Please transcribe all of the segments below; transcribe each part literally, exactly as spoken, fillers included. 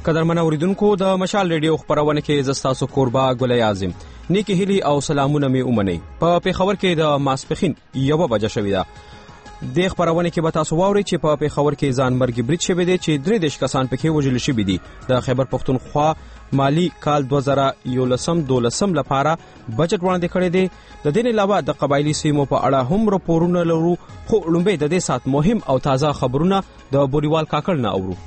قدرمن اوریدونکو د مشال ریډیو خبرونه کې زستاسو قربا ګلای اعظم نیکی هلی او سلامونه می اومنئ. په پیښور کې د ماسپخین یو بجه شوې ده. د خبرونه کې به تاسو واورئ چې په پیښور کې ځان مرګ برید شوی دی چې درې دیش کسان پکې وژل شوي دي. د خیبر پختونخوا مالی کال دوه زره یولسم دولسم لپاره بجټ وړاندې کړی دی. د دې علاوه د قبایلی سیمو په اړه هم راپورونه لرو، خو لومبه د دې سات مهم او تازه خبرونه د بوریوال کاکړ نه اورو.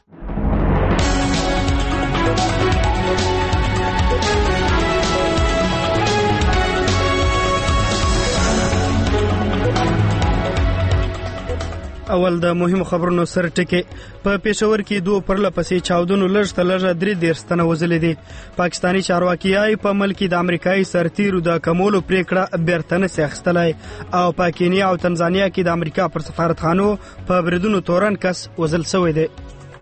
اول د مهمو خبرونو سر ټکي. په پېښور کې دوه پرله پسې چاودنو لږ تر لږه درې دېرش تنه وژلي دي. پاکستاني چارواکي وايي په ملک کې د امریکایي سرتیرو د کمولو پریکړه بیرته نشي اخیستلی او په کینیا او تنزانیا کې د امریکا پر سفارتخانو په بریدونو تورن کس وژل شوی دی.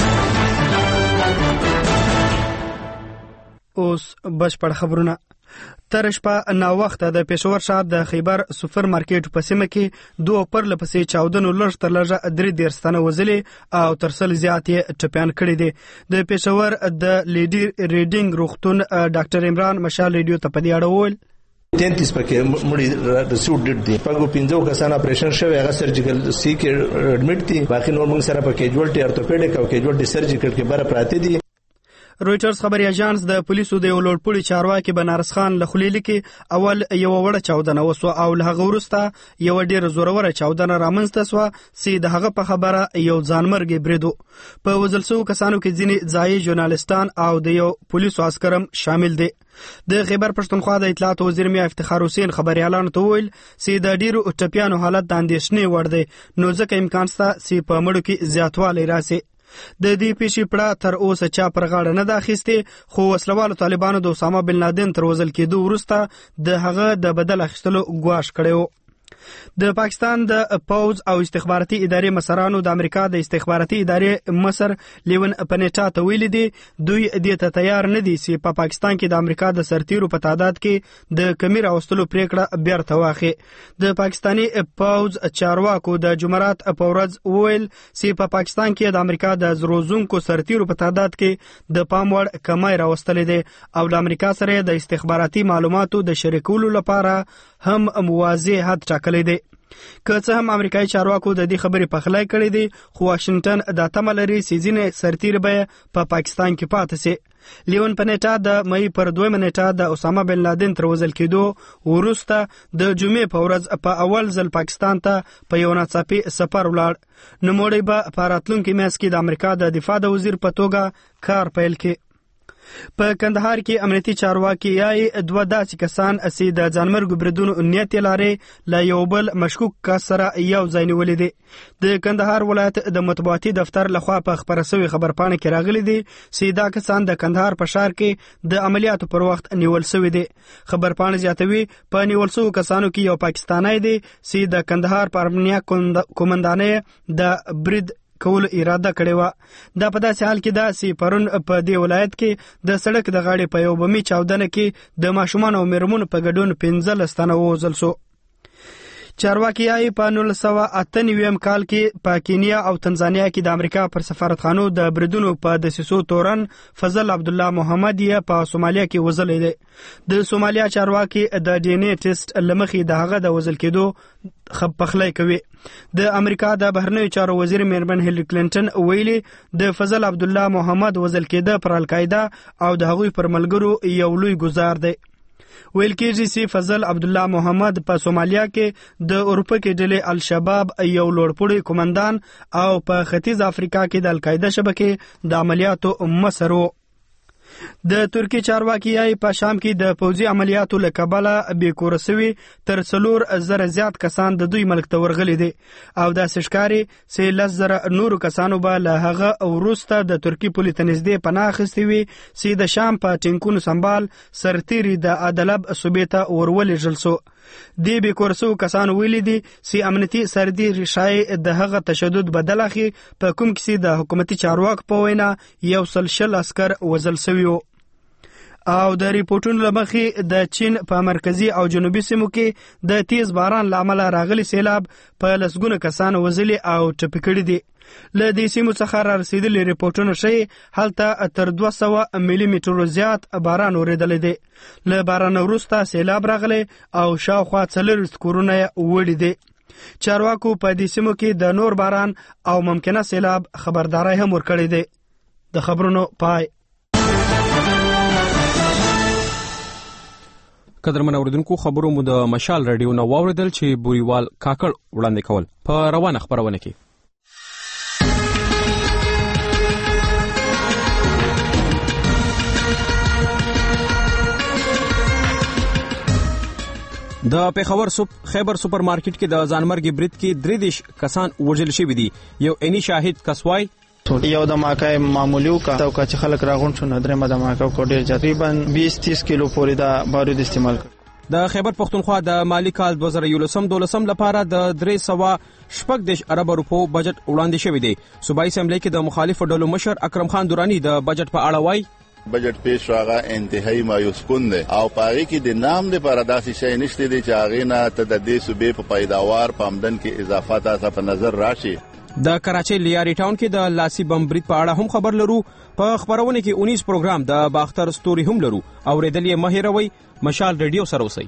اوس بشپړ خبرونه. تر شپه نا وخته د پېښور ښار د خیبر سوپر مارکیټ په سیمه کې دوه پرله پسې چاودنو لږ تر لږه درې دېرش تنه وژلي او تر سل زیات یې ټپیان کړي دي. د پېښور د لیډي ریډینګ روغتون ډاکټر عمران مشال ریډیو ته په دې اړه وویل تینتیس پکې مړي رسول ډټ دي. پنځو پنځو کسان اپریشن شوی، هغه سرجیکل سی کې اډمټ دي. باقي نور موږ سره په کیجوالټي ارتوپیډیک او کیجوالټي سرجیکل کې بره پراته دي. رويټرز خبري اژانس د پولیسو د ولورپوړي چارواکي بنارس خان لخلیلی کې اول یو وړه چاودنه وسو او له هغه وروسته یو ډیر زوروره چاودنه رامنځته سو چې د هغه په خبره یو ځانمرګي بریدو. په وزلسو کسانو کې ځینې ځایي ژورنالستان او د یو پولیسو عسکرم شامل دي. د خیبر پښتونخوا د اطلاعات وزیر میا افتخار حسین خبري اعلان ته ویل چې د ډیرو ټپیانو حالت د اندېښنې وړ دی، نو ځکه امکان شته چې په مړو کې زیاتوالی راسي. د دې پیښې پړه تر اوسه چا پر غاړه نه ده اخیستې، خو وسلوالو طالبانو د اسامه بن لادن تر وژل کېدو وروسته د هغه د بدل اخیستلو ګواښ کړی و. د پاکستان د پوز او استخباراتي ادارې مسرانو د امریکا د استخباراتي ادارې مصر لیون پنیټا ته ویلي دي دوی دې ته تیار نه دي چې په پاکستان کې د امریکا د سرتیرو په تعداد کې د کمی راوستلو پریکړه بیرته واخلي. د پاکستاني پوز چارواکو د جمعرات په ورځ ویل چې په پاکستان کې د امریکا د زروزونکو سرتیرو په تعداد کې د پام وړ کمی راوستل دي او د امریکا سره د استخباراتي معلوماتو د شریکولو لپاره هم موازی حد ټاکلی دی. که څه هم امریکایي چارواکو د دې خبرې پخلی کړې دي، خو واشنگټن دا تمه لري چې ځینې سرتیر به په پاکستان کې پاتې سي. لیون پنیټا د مئی پر دویمه نیټه د اسامه بن لادن تر وژل کېدو وروسته د جمعې په ورځ په اول ځل پاکستان ته په یو ناڅاپي سفر ولاړ. نوموړی به په راتلونکي میاشت کې د امریکا د دفاع د وزیر په توګه کار پیل کړي. په کندهار کې امنیتي چارواکي یای دوه داسې کسان چې د ځانمرګ بریدونو نیت لري له یو بل مشکوک کس سره یو ځای نیولې دي. د کندهار ولایت د مطبوعاتي دفتر لخوا په خبره شوی خبرپاڼه کې راغلي دي چې دا کسان د کندهار په ښار کې د عملیاتو پر وخت نیول شوی دي. خبرپاڼه زیاتوي په نیول شوو کسانو کې یو پاکستانی دی چې د کندهار په امنیه کومندانۍ د برید کول اراده کړې و. دا په داسې حال کې دا چې پرون په دې ولایت کې د سړک د غاړې په یو بمي چاودنه کې د ماشومان او میرمنو په ګډون پنځلس تنه ووژل شو. چارواکي وايي په نولس سوه اته نوي کال کې په کینیا او تنزانیا کې د امریکا پر سفارتخانو د بریدونو په دسیسو تورن فضل عبد الله محمد یې په سومالیا کې وژلی دی. د سومالیا چارواکي د ډي ان اے ټیسټ لمخې د هغه د وژل کېدو خب پخلی کوي. د امریکا د بهرنیو چارو وزیر میرمن هیلری کلینټن ویلي د فضل عبد الله محمد وژل کېده پر القاعده او د هغوی پر ملګرو یو لوی ګزار دی. ویل کېږي چې فضل عبد الله محمد په سومالیا کې د اروپا کې ډلې الشباب یو لوړپوړی کومندان او په ختیځ افریقا کې د القاعده شبکې د عملیاتو مشر و. د ترکی چارواکي یې په شام کې د پوځي عملیاتو له کبله بې کوره سوي تر څلور زره زیات کسان د دوی ملک ته ورغلي دي او داسې ښکاري چې لس زره نورو کسانو به له هغه وروسته د ترکي پولې ته نږدې پناه اخیستې وي چې د شام په ټینکونو سمبال سرتیري د عدلب صوبې ته ورولېږل سو. دې بې کوره سوو کسانو ویلي دي چې امنیتي سرتیري ښایي د هغه تشدد بدل اخلي په کوم کې چې د حکومتي چارواکو په وینا یو سل شل عسکر وژل سوي وو. او د ریپورتونو لمخې د چین په مرکزی او جنوبي سیمو کې د تیز باران لامل راغلي سیلاب په لسګونه کسان وژلي او ټپي کړي دي. له دې سیمو څخه را رسیدلي ریپورتونه ښیي هلته تر دوه سوه ملي میټرو زیات باران اورېدلی دی. له باران وروسته سیلاب راغلی او شاوخوا څلوېښت کورونه یې وړي دي. چارواکو په دې سیمو کې د نور باران او ممکنه سیلاب خبرداری هم ورکړی دی. د خبرونو پای. قدرمن اوریدونکو، خبرو مو د مشال رادیو نه واوریدل چې بوریوال کاکړ وړاندې کول په روانه خبرونه کې. د پیښور سوپ خیبر سوپر مارکیټ کې د ځانمرګي برید کې درې دیش کسان وژل شوي دي. یو عیني شاهد کسوای یو د ماکای معمولیو کا تو کا چې خلک راغون شو درې د ماکا کو ډیر تقریبا بیس تیس کیلو پورې دا بارود استعمال کړ. د خیبر پختونخوا د مالی کال دوه زره یولسم دولسم لپاره د درې سوه شپږ دیش ارب روپو بجټ وړاندې شوی دی. صوبایي اسمبلی کې د مخالفو ډلو مشر اکرم خان دورانی د بجټ په اړه وایي بجټ پیش راغه انتهایی مایوس کن دی او پاره کې د نام د پر داسې شی نشته دی چې هغه نه ته د دې صوبې په پیداوار په آمدن کې اضافه تاسو په نظر راشي. د کراچۍ لیاري ټاون کې د لاسي بم برید په اړه هم خبر لرو. په خبرونه کې انیس پروګرام د باختر ستوري هم لرو. اوریدل یې مه هېروئ. مشال ریډیو سره اوسئ.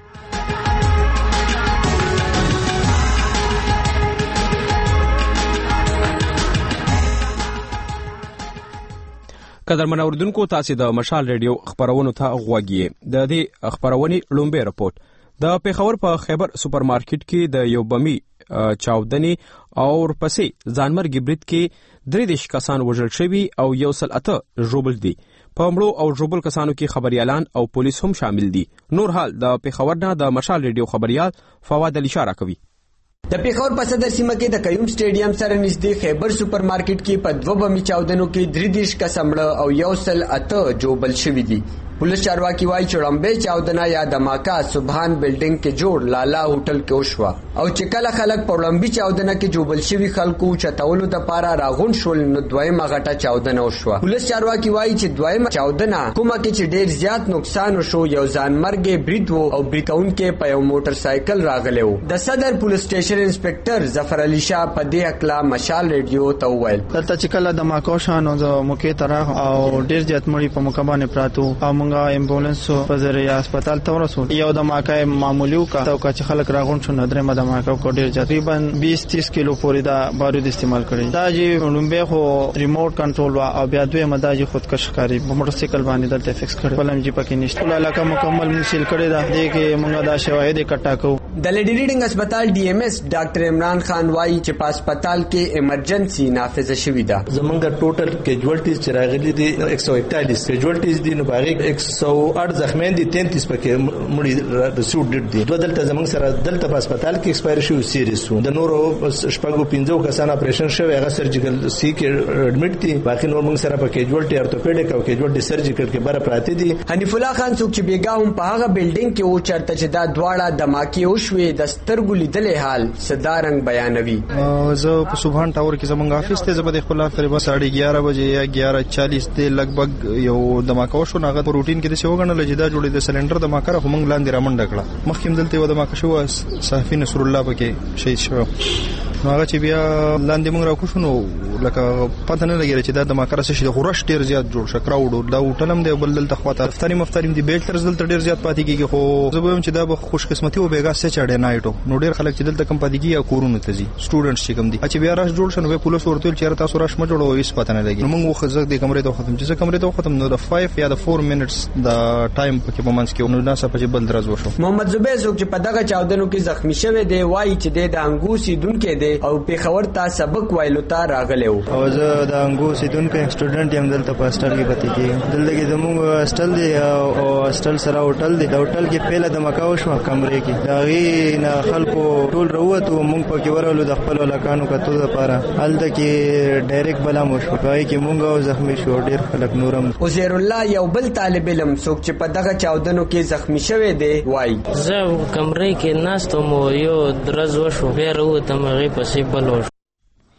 قدرمن اوریدونکو، تاسو د مشال ریډیو خبرونو ته غوږ یې. د دې خبرونې لومبه رپورت د پیښور په خیبر سوپر مارکیټ کې د یو بمی چاودنی او پسې ځانمرګي برید کې درې دیش کسان وژل شوي او یو سل اته ژوبل دي. په مړو او ژوبل کسانو کې خبريالان او پولیس هم شامل دي. نور حال د پیښور نه د مشال ریډیو خبريال فواد علي اشاره کوي. د پیښور په صدر سیمه کې د قیوم سټیډیم سره نږدې خیبر سوپر مارکیټ کې په دوه بمی چاودنو کې درې دیش کس مړه او یو سل اته ژوبل شوي دي. पुलिस चारवाकी वाई चुड़म्बे चावदना या धमाका सुभान बिल्डिंग के जोड़ लाला होटल के उशवा और चिकला खलक पौलंबी चावदना के जोबलशिवी खलकू चतौलु द पारा रागुन शोल न द्वयमा घटा चावदना उशवा. पुलिस चारवाकी वाई च द्वयमा चावदना कुमा के च ढेर ज्यादा नुकसान शो यौ जान मरगे ब्रिद वो और ब्रिकाउन के पयो मोटरसाइकिल रागले हो. The Sadar police station inspector Zafar Ali Shah पदे अकला मशाल रेडियो तौवेल दलता चिकला धमाका शानो ज मुके तरह और ढेर ज्यादा मड़ी په مکبانه پراتو امغه امبولانس په ذریعہ هسپتال ته ورسول. یو د ماکای معمولیو کا تو چې خلک راغون شو درې مده ماکا کو ډیر تقریبا بیس تیس کیلو پورې دا بارود استعمال کړي. دا چې لومبه خو ریموټ کنټرول وا او بیا دوی مده چې خودکش کاری په موټر سایکل باندې دلته فکس کړي. بلم جی پکې نشته ټول علاقه مکمل مسیل کړي دا دې کې موږ دا شواهد اکټا کوو. د لیډی ریډینګ هسپتال ډي ایم ایس ډاکټر عمران خان وايي چې په هسپتال کې ایمرجنسي نافذه شوې ده. زمونږ ټوټل کیجوالټیز چې راغلي دي ایک سو اکتالیس کیجوالټیز دي نو باغ ایک سو اټ زخمیان دي تینتیس پکې مړي رسول ډټ دي. دوه دلته زمونږ سره دلته په هسپتال کې ایکسپایر شو سیریس وو. د نورو شپږو پنځو کسانو اپریشن شوی هغه سرجیکل سی کې اډمیټ دي. باقي نور موږ سره په کیجوالټي ارتوپیډیک او کیجوالټي سرجیکل کې بره پراته دي. حنیف الله خان څوک چې بیګا هم په هغه بلډینګ کې و چرته چې دا دواړه دماکي او شوې د سترګو لیدلې حال صدارنګ بیانوي. زه په سبحان ټاور کې زمونږ افیس ته زبد خپل تقریبا ساڑھے گیارہ بجے یا گیارہ چالیس ته لګبګ یو دماکا شو ناغه روټین کې د څه وګڼل چې دا جوړې د سلندر د ماکره هم لاندې رامنډ کړه. مخکې دلته و د ماکا شو صحافي نصر الله پکې شهید شو. هغه چې بیا لاندې موږ راکو شنو لکه پته نه لګیږي چې دا د ماکره څه شي د غورش ډیر زیات جوړ شکراوډ دا هوټلم دی بل دلته خواته افطاری مفتریم دی بیل ترز دلته ډیر زیات پاتې کیږي. خو زه به هم چې دا به خوش قسمتي او بیګا سه چاډه نایټو نو ډیر خلک چې دلته کم پاتې کیږي کورونه ته ځي سټوډنټس چې کم دي چې بیا راش جوړ شنو به پولیس ورته چې راته سره راش ما جوړو هیڅ پته نه لګي. نو موږ خو زه د کمرې ته ختم چې کمرې ته ختم نو د پنځه یا د چار منټس د ټایم پکې په منځ کې نو ناسه په بل درز وشو. محمد زبیر څوک چې په دغه چاودنو کې زخمی شوی دی وایي چې د انګو سیدونکو دی او په خبر تا سبق وایلو تا راغلی و. او زه د انګو سیدونکو سټوډنټ یم دلته په هاسټل کې پاتې کېږم. دلته کې زموږ هاسټل دی او هاسټل سره هوټل دی. د هوټل کې پیله د مکاو شو کمرې کې دا غي نه خلکو ټول وروته مونږ پکې ورولو د خپل لکانو کتو لپاره هلته کې ډایرکټ بلا مو شو پای کې مونږ او زخمی شو ډیر خلک نورم. عزیر الله یو بل طالب علم څوک چې په دغه چاودنو کې زخمی شوی دی وایي زه کمرې کې ناستم یو درز وشو بیا وروتم هغې پسې بل وشو.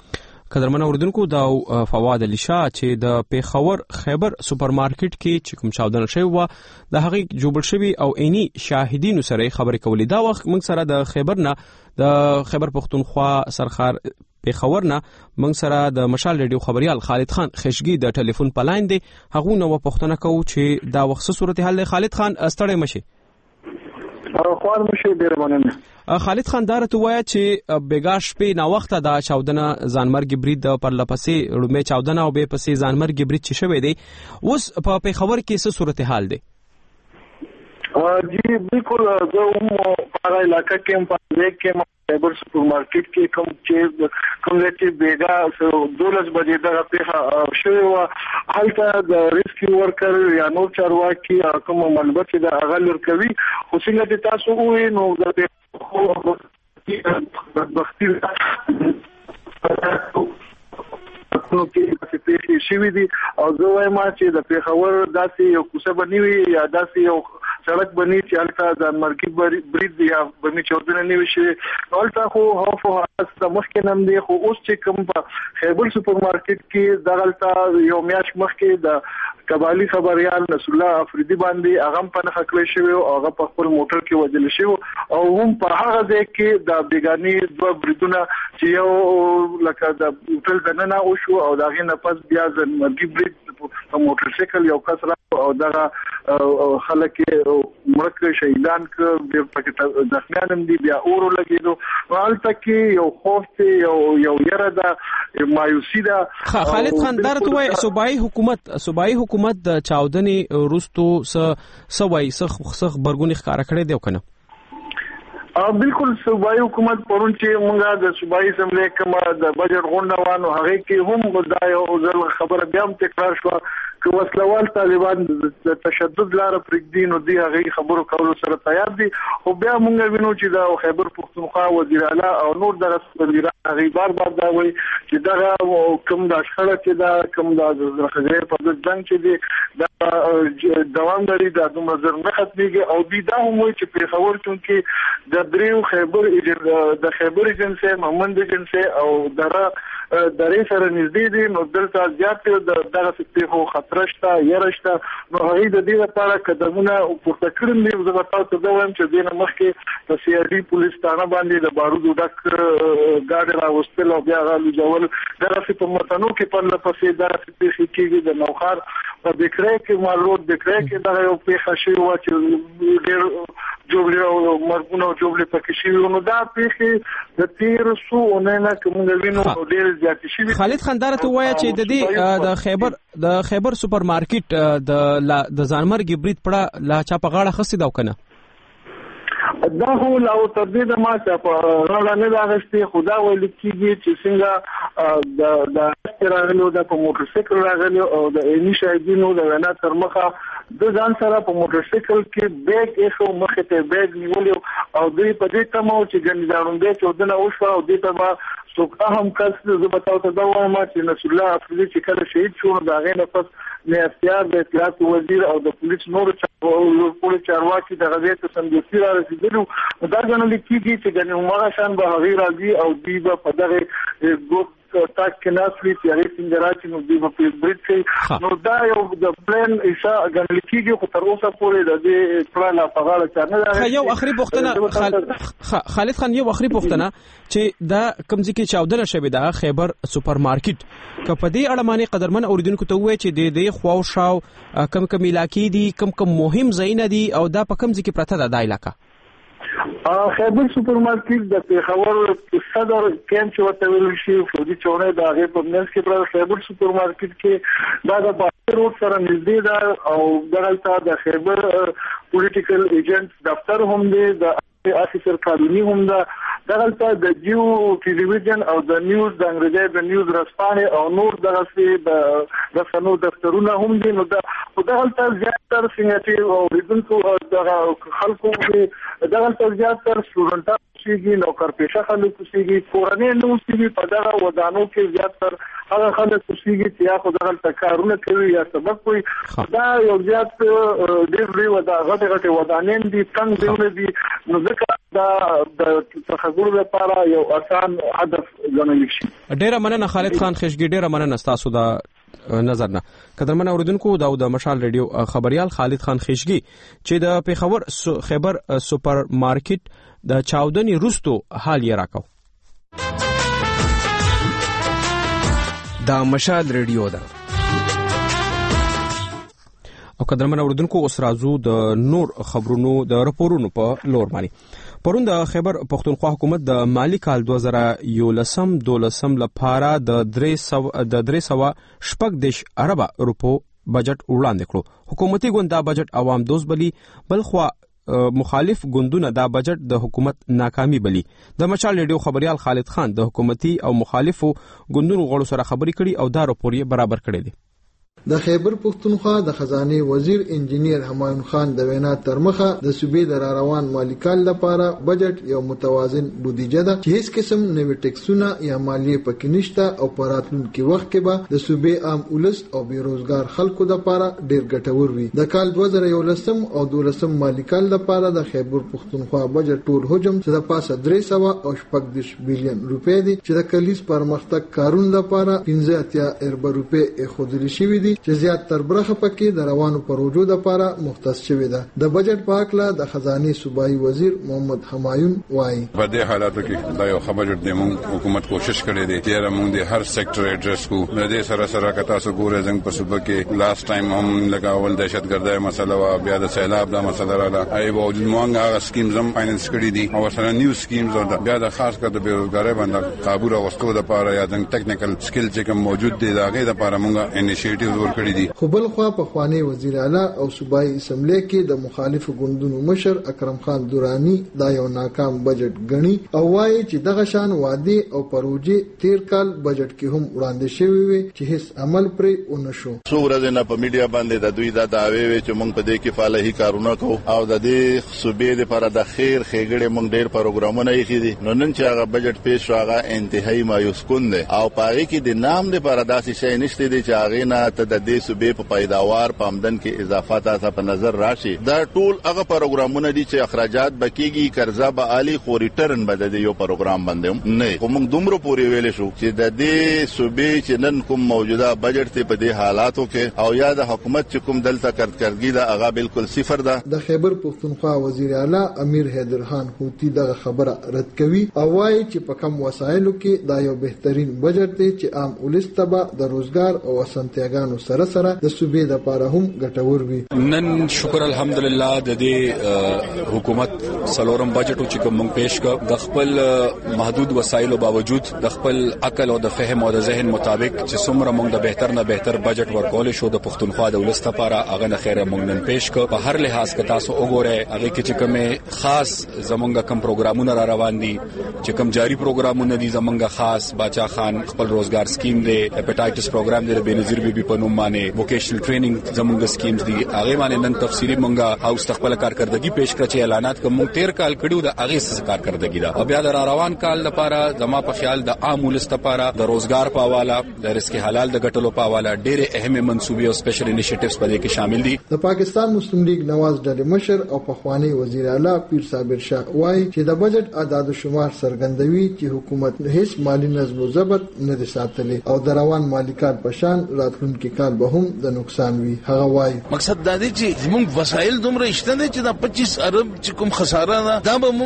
قدرمن اوردونکو دا فواد علي شاه چې د پیښور خیبر سپر مارکیټ کې چې کوم چاودنه شوی و د هغه جوړ شوی او عیني شاهدینو سره خبرې کولې. دا وخت موږ سره د خیبر نه د خیبر پختونخوا سرخار پیښور نه موږ سره د مشال ریډیو خبريال خالد خان خشګي د ټلیفون په لاین دی. هغه نو پښتنه کوي چې دا وخت صورتحال خالد خان استړی مشي خوار مشه ډیر مننه. خالد خان دار ته وایي چې بیګاش په نا وخت دا چاودنه ځانمرګ برید پر لپسې لومې چاودنه او به پسې ځانمرګ برید چې شوی دی. اوس په پیښور کې څه صورتحال دی؟ جی بالکل زه هم په علاقه کې په دې کې خیبر سپر مارکیټ کې کوم چې کوم چې بیګا دولس بجې دغه پیښه شوې وه هلته د ریسکیو ورکر یا نور چارواکي کوم منبع چې د هغه لور کوي خو څنګه چې تاسو ووایئ نو د بدبختي نو کې پیښې شوې دي او زه وایم چې د پیښور داسې یو کوڅه به نه وي یا داسې یو سړک بنی چې هلته ځانمرګي برید یا بنی چاودنه نه وي شوې. هلته خو خوف او حرس د مخکې نه هم دی خو اوس چې کوم په خیبر سپر مارکیټ کې دغلته یو میاشت مخکې د قبایلي خبريال نصر الله افریدي باندې هغه په نخښه کړی شوی او هغه په خپل موټر کې وژل شوی او هم په هغه ځای کې د بیګانی دوه بریدونه چې یو لکه د هوټل دننه او شو او داغه نه پس بیا ځنمرګي برید په موټر سایکل یو کس را او دغه خلک مړک شهیدان ک د پکې ځخمیان هم دي بیا اورو لګیدو حالت کې یو خوف یو یو یره د مایوسی ده. خالد خان درته وای صوبایي حکومت صوبایي حکومت د چاودنې روستو س سوي سخ سخ برګونی ښکارا کړی دی کنه؟ بالکل صوبایي حکومت پرون چې موږ د صوبایي اسمبلی کومه د بجټ غونډه وانه هغه کې هم غوډای او ځل خبره بیا هم تکرار شو چې وسلوال طالبان د تشدد لاره پرېږدي نو دی هغه خبرو کولو سره تیار دي او بیا موږ وینو چې د خیبر پختونخوا وزیر اعلی او نور د وزیران هغه بار بار دا وایي چې دا کوم د شخړه چې دا کوم د خزر په ځنګ چې دی دا دوام لري د دومره زر نه ختميږي او دی دا هم وایي چې په خبر کې د دریو خیبر د خیبر ایجنسی محمد ایجنسی او دره درې سره نږدې دي نو دلته زیات د دغه فکرو خطر شته یارشته نو هغه د دې لپاره قدمونه پورته کړل دي. زه به تاسو ته وایم چې دینه مخکې د سی آر ډي پولیس ثانه باندې د بارودو ډک ګاډي راوستل او بیا غالي جوړ دغه په متنو کې په لپسې دغه فکر کېږي د نوخار په بکرې کې مالوت بکرې کې دغه یو پیښه شوی و چې ډېر جوړ او مرګونو جوړ پکې شوی نو دا پیښه د تیر سو نه کوم وینو ډېر زیات شوی. خالد خان دار ته وایي چې د دې د خیبر د خیبر سپر مارکیټ د د ځانمرګي برید پړه لا چا په غاړه خسي دا کنه؟ دا هو لا او تدید ما چې په راړه نه راغستې خدا ویل کېږي چې څنګه د د راغلو د په موټر سایکل راغلو او د اني شاهدینو د وینا تر مخه د ځان سره په موټر سایکل کې بیگ ایښو مخې ته بیگ نیولیو او دوی په دې تمو چې ګنځاروم دې چودنه وشو او دې ته ما څوک هم کس زه به تاسو ته دا وایم چې نصر الله افریدي چې کله شهید شو دا غي نفس نه اختیار د اطلاعات وزیر او د پولیس نور پولیس چارواکي د غزې ته سمدستي را رسیدلو دا ګڼل کېږي چې ګنې هغه شان به هغه راځي او دوی په دغه ګوت تاک کې ناسوي چې هغه څنګه راځي نو دوی په برید کې نو دا یو د پلان ایسا ګڼل کېږي خو تر اوسه پورې د دې پلان په غاړه چانه دا یو اخري پوښتنه خالد خان یو اخري پوښتنه چې دا کوم ځکه چاودنه شوه د خیبر سپر مارکیټ کپدې اړمانه قدرمن اوریدونکو ته وایي چې د دې خواو شاو کم کم علاقې دي کم کم مهم ځایونه دي او دا په کوم ځکه پرته ده د علاقې خیبر سپر مارکیټ د پیښور صدر کیمپ چې وته ویل شي فوجي چونه د هغه په منځ کې پر خیبر سپر مارکیټ کې دا د بازار روډ سره نږدې ده او دغلته د خیبر پولیټیکل ایجنټ دفتر هم دی د افیسر قانوني هم ده دغلته د جیو ټلویزیون او د نیوز د انګریزي د نیوز رسپانې او نور دغه د رسنو دفترونه هم دي نو دغلته زیاتره څنګه او ریدونکو دغه خلکو دغلته زیاتره سټوډنټان شيږي نو کارپېښه خلک شيږي کورنۍ نو شيږي په دغه ودانو کې زیاتره هغه خلک شيږي چې یا خو دغلته کارونه کوي یا سبق کوي دا یو زیات ډېر لوی ودا غټه غټه ودانې دي څنګه دیونه دي نو ځکه دا د تخګور لپاره یو آسان هدف ګڼل شي. ډیره مننه خالد خان خشګي، ډیره مننه تاسو دا نظر نه. قدرمن اوریدونکو دا د مشال ریډیو خبريال خالد خان خشګي چې د پیښور خیبر سوپر مارکیټ د چاودنې وروستو حال یې راکاو. دا مشال ریډیو ده. او قدرمن اوریدونکو اوس راځو د نور خبرونو د راپورونو په لور باندې. پرون د خیبر پښتونخوا حکومت د مالی کال دوه زره یولسم دولسم لپاره د درې سو د درې سو شپږ دیش اربه روپو بجټ وړاندې کړو. حکومتي ګوند دا بجټ عوام دوست بلی، بلخوا مخالف ګوندونه دا بجټ د حکومت ناکامي بلی. د مشال ریډیو خبريال خالد خان د حکومتي او مخالفو ګوندونو غړو سره خبرې کړي او دا راپور یې برابر کړی دی. د خیبر پښتونخوا د خزانه وزیر انجینیر همایون خان د وینا ترمخه د صوبې د روان مالی کال لپاره بجټ یو متوازن بودیجه ده چې هیڅ قسم نوې ټیکسونه یا مالیه پکې نشته او په راتلونکي وخت کې به د صوبې عام ولس او بیروزګار خلکو لپاره ډیر ګټور وي. د کال دوه زره یولسم او دولسم مالی کال لپاره د خیبر پښتونخوا بجټ ټول حجم چې د پاسه درې سو او شپږ دیش بیلیون روپۍ دي چې د کلیز پرمختګ کارون لپاره پنځه اتیا اربع روپۍ خودلی شوی دي چې زیات تر برخه پکې د روانو پروژو لپاره مختص شوی ده. د بجټ په اړه د خزانه صوبایي وزیر محمد همایون وایي په دې حالاتو کې دا یو خبر د موږ حکومت کوشش کړې دي چې موږ د هر سېکټر اډرس کو د دې سره سره کتا سو ګورې څنګه په صوبه کې لاست ټایم هم لګاول دهشتګردۍ مسله وا بیا د سیلاب د مسله رااله ای وجود موږ هغه سکیمز هم فاینانس کړې دي او سره نیو سکیمز او بیا د خاص کر د بیروزګاری باندې قابو راوستو د لپاره یا د ټیکنیکل سکل چې کوم موجود دي دا غي د لپاره موږ انیشیټیو ورکړي دي. خو بل خوا په خوانی وزیر اعلی او صوبایي اسمبلی کې د مخالف ګوندونو مشر اکرم خان دورانی دا یو ناکام بجټ غني او وايي چې دغه شان وعده او پروژې تیر کال بجټ کې هم وړاندې شوی وي چې هیڅ عمل پرې ونشو. څو ورځې نه په میډیا باندې د دوی دا دعوی وي چې موږ په دې کې فعالي کارونه کوو او د دې صوبې لپاره د خیر خېګړې موږ ډېر پروګرامونه یې کړي. نو نن چې هغه بجټ پیښ شو هغه انتهایی مایوس کن دی او پاره کې د نام لپاره داسې شی نشته دی چې هغه نه ته د دې صوبې په پیداوار په آمدن کې اضافه تاسو په نظر راشي. دا ټول هغه پروګرامونه دي چې اخراجات بکیږي، قرضه به عالی خو ریټرن به د یو پروګرام باندې نه. خو موږ دومره پوری ویل شو چې د دې صوبې چې نن کوم موجوده بجټ ته په دې حالاتو کې او یا د حکومت چې کوم دلته کارکړګي دا هغه بالکل صفر ده. د خیبر پښتونخوا وزیر اعلی امیر حیدر خان هوتی دغه خبره رد کوي او وايي چې په کم وسایلو کې دا یو بهترین بجټ دی چې عام ولس ته د روزګار او اسانتیاګانو سره سره د صوبې لپاره هم ګټور وي. نن شکر الحمدلله د دې حکومت سلورم بجټ چې کوم پیش کړ د خپل محدود وسایلو باوجود د خپل عقل او د فهم او د ذهن مطابق چې څومره موږ د بهتر نه بهتر بجټ ورکول شو د پښتونخوا د ولست لپاره هغه نه خیره موږ نن پیش کړ. په هر لحاظ کې تاسو وګورئ هغه کې چې کومه خاص زمونږ کم پروګرامونه را روان دي چې کوم جاری پروګرامونه دي زمونږ خاص باچا خان خپل روزګار سکیم دی، هپټایټس پروګرام دی، بنظیر بیبي په نوم باندې ووکیشنل ټریننګ زمونږ سکیمز دي هغه باندې نن تفصیلی مونږه او استقبال کارکردګي پیش کړ چې اعلانات کوم تیر کال کړیو د هغه څخه کارکردګي دا او بیا د روان کال لپاره زما په خیال د عام ولست لپاره د روزګار په حواله د رزق حلال د ګټلو په حواله ډېر اهم منصوبې او سپیشل انیشیټیوز په دې کې شامل دي. د پاکستان مسلم لیگ نواز ډلې مشر او پخوانی وزیر اعلی پیر صابر شاه وایي چې د بجټ اعداد و شمار څرګندوي چې حکومت هیڅ مالی نظم او ضبط نه دي ساتلي او د روان مالی کال په شان راتلونکي کال به هم د نقصان وي. هغه وایي مقصد دا دی چې موږ وسایل دومره شته دي چې د پچیس ارب چې کوم خساره ده دا به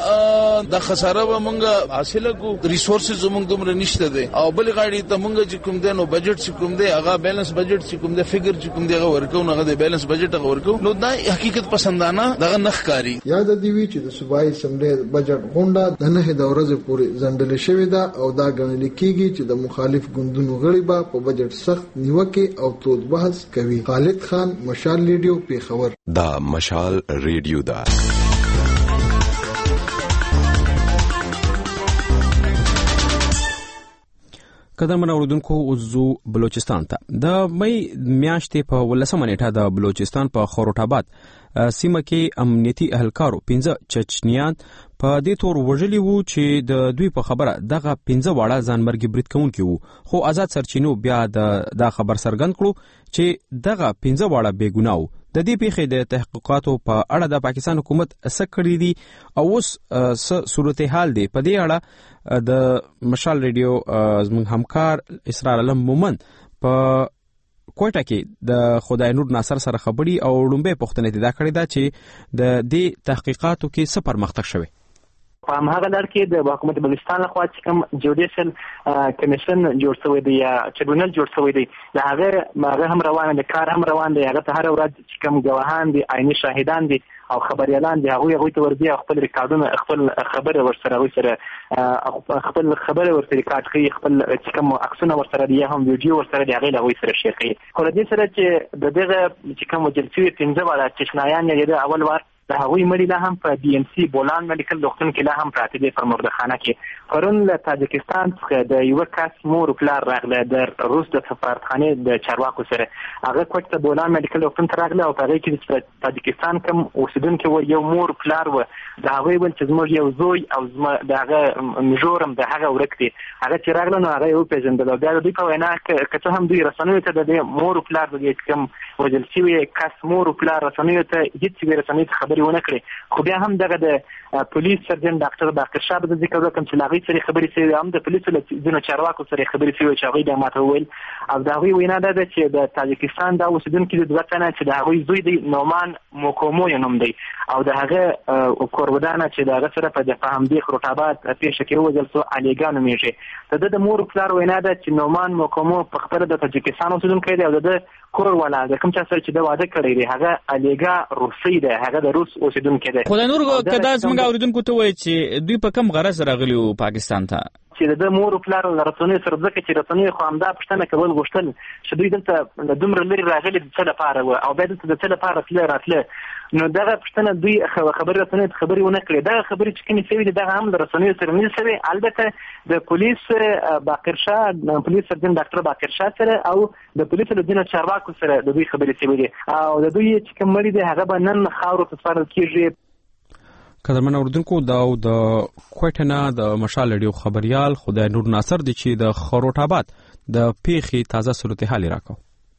موږ د خساره به موږ حاصله کو ریسورسز موږ دومره نشته دي او بل غاړي ته موږ چې کوم دنو بجټ چې کوم دی هغه بیلانس بجټ چې کوم دی فګر چې کوم دی هغه ورکو نه د بیلانس بجټ هغه ورکو نو دا حقیقت پسندانه دغه نخکاری. یاد دی وی چې د صوبایي اسمبلی بجټ غونډه د نه د ورځې پورې ځنډل شوې ده او دا ګڼل کېږي چې د مخالف ګوندونو غړي به په بجټ سخت نیوکه او تود بحث کوي. خالد خان مشال ریډیو پیښور. دا مشال ریډیو دا قدرمن اوریدونکو اوزو بلوچستان ته د مې میاشتې په ولسمه نیټه د بلوچستان په خروټ آباد سیمه کې امنیتي اهلکارو پنځه چچنیان په دې تور وژلي وو چې د دوی په خبره دغه پنځه واړه ځانمرګي برید کوونکي وو، خو آزاد سرچینو بیا دا خبر څرګند کړو چې دغه پنځه واړه بېګناه وو. د دې پیښې د تحقیقاتو په اړه د پاکستان حکومت څه کړي دي او اوس څه صورتحال دی، په دې اړه د مشال ریډیو زموږ همکار اسرار علم مومن په کوټه کې د خدای نور ناصر سره خبري او لومبه پوښتنه دا کړې ده چې د دې تحقیقاتو کې څه پرمختګ شوی. په هماغه لړ کې د حکومت بلوچستان لخوا چې کوم جوډیشل کمیشن جوړ شوی دی یا ټریبیونل جوړ شوی دی، د هغه هغه هم روان دي، کار هم روان دی. هغه ته هر ورځ چې کوم ګواهان دي، عیني شاهدان دي او خبريالان دي، هغه هغه ته ورځي خپل ریکارډونه خپل خبره ورسره ورسره خپل خبره ورسره ریکارډ کوي، خپل چې کوم عکسونه ورسره دي هم ویډیو ورسره دي، هغه له وې سره شیر کوي. خو د دې سره چې د دغه چې کوم جلسې پنځه واړه چشنایان یې د اول وار د هغوی مړي لا هم په ډي ام سي بولان میډیکل روغتون کې لا هم پراته دي پر مردخانه کې. پرون له تاجکستان څخه د یو کس مور پلار راغله د روس د سفارتخانه د چارواکو سره، هغه کوټ ته بولان میډیکل روغتون ته راغله او په هغه کې د تاجکستان کوم اوسیدونکو و یو مور پلار و د هغوی ول چې زموږ یو زوی او زموږ دغه مجورم د هغه ورک دي، هغه چې راغله نو هغه یو پیژندل او د دوی په وینا کته هم دوی رسنیو ته د مور پلار د کوم وجل شوی کس مور پلار رسنیو ته هیڅ رسنیو ته خبري ونه کړې. خو بیا هم دغه د پولیس سرجن ډاکټر باقر شاه د ذکر وکم چې لاغي سره خبري سوي، هم د پولیسو له ځینو چارواکو سره خبري سوي چې هغه د ماته ویل او دا غوي وینا ده چې د تاجکستان د اوسیدونکو د دوه تنه چې د هغه زوی دی نومان موکومو یې نوم دی او د هغه کورودانه چې د هغه سره په فهم دی خروټاباد پیښه کې وځل سو الیګانو میږي. د مور پلار وینا ده چې نومان موکومو په خبره د تاجکستان اوسیدونکو دی او د کور ولا د کوم چا سره چې د واده کړی دی هغه الیګا روسي ده، هغه د روس اوسیدونکو دی. خدای نور کدا څنګه اوریدونکو ته وایي چې دوی په کوم غرض راغلي وو پاکستان ته؟ چې د مور پلار رسنۍ سره ځکه چې رسنۍ خو همدا پښتنه کول غوښتل چې دوی دلته دومره لري راغلي د څه لپاره و او بیا دلته د څه لپاره تل راتله، نو دغه پښتنه دوی خبري رسنۍ خبري ونه کړې. دغه خبري چې کومې سوي دي دغه هم د رسنۍ سره نه سوي. البته د پولیس باقر شاه د پولیس سرجن ډاکټر باقر شاه سره او د پولیسو د دینه چارواکو سره د دوی خبري سوي دي او د دوی چې کوم مړي دي هغه به نن خاورو ته سپارل کیږي. قدرمن اوردونکو دا د کوټنا د مشال ریډیو خبريال خدای نور ناصر دی چې د خروټاباد د پیښې تازه صورتحال راکاو.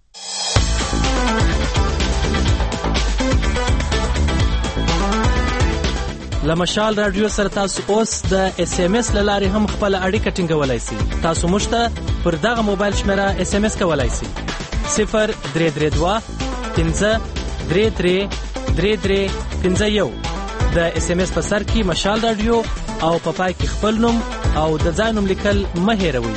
لمشال رادیو سره تاسو اوس د اس ام اس لاري هم خپل اړیکه ټینګولای شئ. تاسو مشته پر دغه موبایل شمیره اس ام اس کولای شئ صفر درې درې دوه پنځه درې درې درې درې پنځه یو. د اس ام اس په سر کې مشال رادیو او په پای کې خپل نوم او د ځای نوم لیکل مه هېروئ.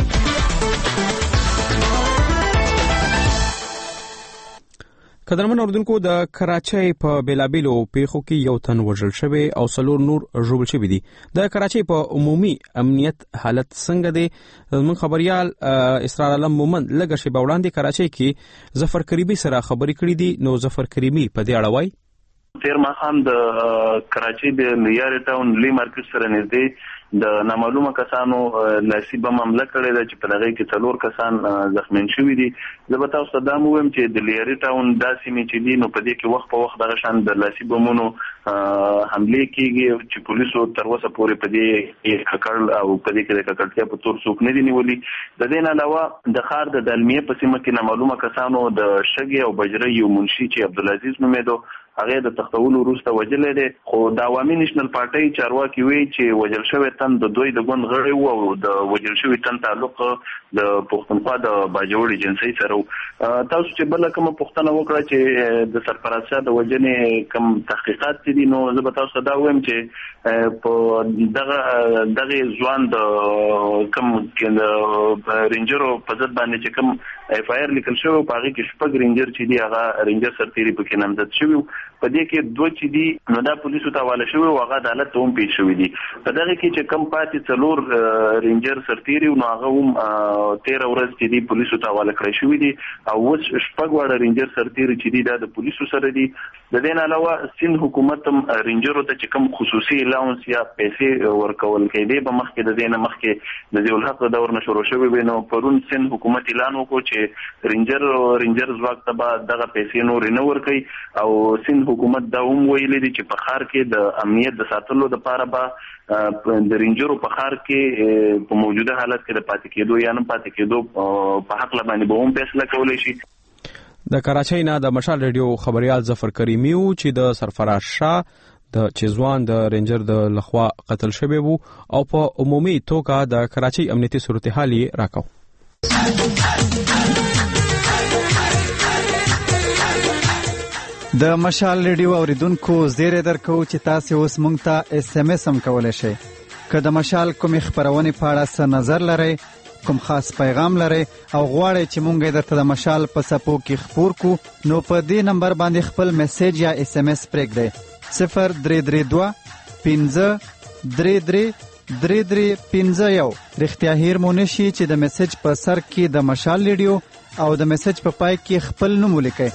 قدرمن اوردونکو د کراچۍ په بیلابیلو پیښو کې یو تن وژل شوی او څلور نور ژوبل شوي دي. د کراچۍ په عمومي امنیت حالت څنګه دی؟ زموږ خبريال اسرار علم مومن لږه شیبه وړاندې کراچۍ کې ظفر کریمي سره خبرې کړې دي. نو ظفر کریمي په دې اړه وایي. تیر ماښام د کراچۍ د لیاري ټاون لی مارکیټ سره نږدې د نامعلومه کسانو لاسي بم حمله کړې ده چې په دغه کې څلور کسان زخمیان شوي دي. زه به تاسو ته دا ووایم چې د لیاري ټاون دا سیمې چې دي نو په دې کې وخت په وخت دغه شان د لاسي بمونو حملې کېږي چې پولیسو تر اوسه پورې په دې ککړ او په دې کې د ککړتیا په تور څوک نه دي نیولي. د دې نه علاوه د ښار د دلمیې په سیمه کې نامعلومه کسانو د شګې او بجرۍ یو منشي چې عبدالعزیز نومېدو هغه د تختولو وروسته وجلې دي. خو د عوامي نېشنل پارټۍ چارواکي وایي چې وجل شوی تن د دوی د ګوند غړی و او د وجل شوی تن تعلق د پښتونخوا د باجوړي جنسي سره. تاسو چې بل کوم پښتنه وکړه چې د سرپرست د وجنې کوم تحقیقات دي نو زه به تاسو دا وایم چې په دغه دغه ځوان د کوم رینجرو په ضد باندې چې کوم اف آی آر لیکل شوی په هغه کې شپږ رینجر چې دی هغه رینجر سرتيري پکې نامزد شوی. په دې کې دوه چې دي نو دا پولیسو ته حواله شوی او هغه عدالت ته هم پیښ شوی دي. په دغه کې چې کم پاتې څلور رینجر سرتيري نو هغه هم تیرا ورځ چې دي پولیسو ته حواله کړی شوی دي او اوس شپږ وړه رینجر سرتيري چې دي دا د پولیسو سره دي. د دې نه علاوه سند حکومت هم رینجرو ته چې کوم خصوصي الاونس یا پیسې ورکول کېدي په مخ کې د دې نه مخکې د ضیاء الحق دور نه شروع شوی وي. نو پرون سند حکومت اعلان وکړ چې رینجر رینجر ځواک ته به دغه پیسې نور نه ورکړي او سند سین حکومت دا هم ویلي دي چې په ښار کې د امنیت د ساتلو لپاره به د رینجرو په ښار کې په موجوده حالت کې د پاتې کېدو یا نه پاتې کېدو په حق باندې به هم فیصله کولی شي. د کراچۍ نه د مشال ریډیو خبريال ظفر کریمی و چې د سرفراز شاه د چزوان د رینجر د لخوا قتل شوی وو او په عمومي توګه د کراچۍ امنیتي صورتحال راکاو. د مشال ریډیو اوریدونکو زیری درکو چې تاسو اوس مونږ ته اس ام اس هم کولای شئ. که د مشال کوم خبرونه په اړه څه نظر لرئ، کوم خاص پیغام لري او غواړئ چې مونږ درته د مشال په سپو کې خبر کو، نو په دې نمبر باندې خپل میسج یا اس ام اس پرېږدئ. صفر درې درې دوه پنځه درې درې درې درې پنځه یو. رښتیا هیر مو نشي چې د میسج په سر کې د مشال ریډیو او د میسج په پای کې خپل نوم ولیکئ.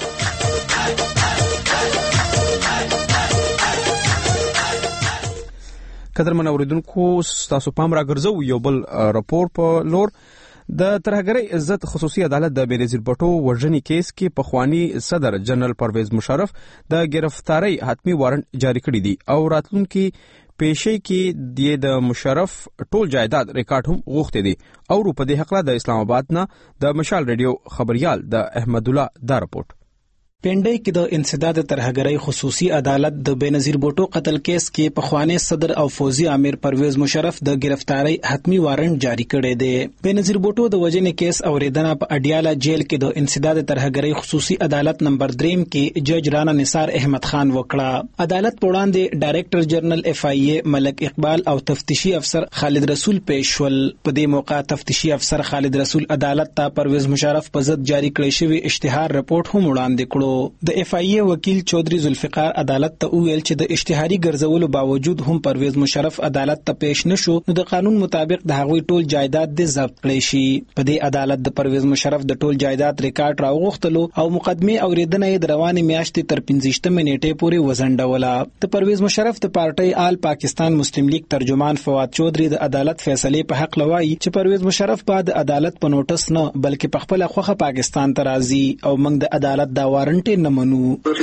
قدرمن اوریدونکو تاسو پام راګرځو یو بل راپور په لور. د ترهګرۍ عزت خصوصي عدالت د بېنظیر بټو وژنې کیس کې پخوانی صدر جنرال پرویز مشرف د گرفتاری حتمی وارنټ جاری کړی دی او راتلونکي پیشې کې د مشرف ټول جایداد ریکارډ هم غوښتي دي. او په دې حق د اسلام آباد نه د مشال ریډیو خبريال د احمد الله دا رپورټ. پنډۍ کې د انسداد ترهګرۍ خصوصي عدالت د بېنظیر بوټو قتل کیس کې پخوانی صدر او فوزي امیر پرویز مشرف د گرفتاری حتمی وارنټ جاری کړی دی. بېنظیر بوټو د وژنې کیس اوریدنه په اډیاله جیل کې د انسداد ترهګرۍ خصوصي عدالت نمبر دریم کې جج رانا نثار احمد خان وکړه. عدالت په وړاندې ډایریکټر جنرال اف آی ای ملک اقبال او تفتیشي افسر خالد رسول پیش شول. په دې موقع تفتیشي افسر خالد رسول عدالت ته پرویز مشرف په ضد جاری کړی شوی اشتهار رپورټ هم وړاندې کړو. د اف آی ای وکیل چودري ذوالفقار عدالت ته ویل چې د اشتهاري ګرځولو باوجود هم پرویز مشرف عدالت ته پیش نشو، نو د قانون مطابق د هغوی ټول جایداد د ضبط کړی شي. په دې عدالت د پرویز مشرف د ټول جایداد ریکارډ راوغختلو او مقدمه اوریدنه د رواني میاشتې تر پنځه نیټې پورې وزنډوله. د پرویز مشرف د پارټي آل پاکستان مسلم لیگ ترجمان فواد چودري د عدالت فیصله په حق لوي چې پرویز مشرف بعد عدالت په نوټس نه بلکې په خپل خوخه پاکستان ته راځي او موږ د عدالت دا وارنټ نه منو.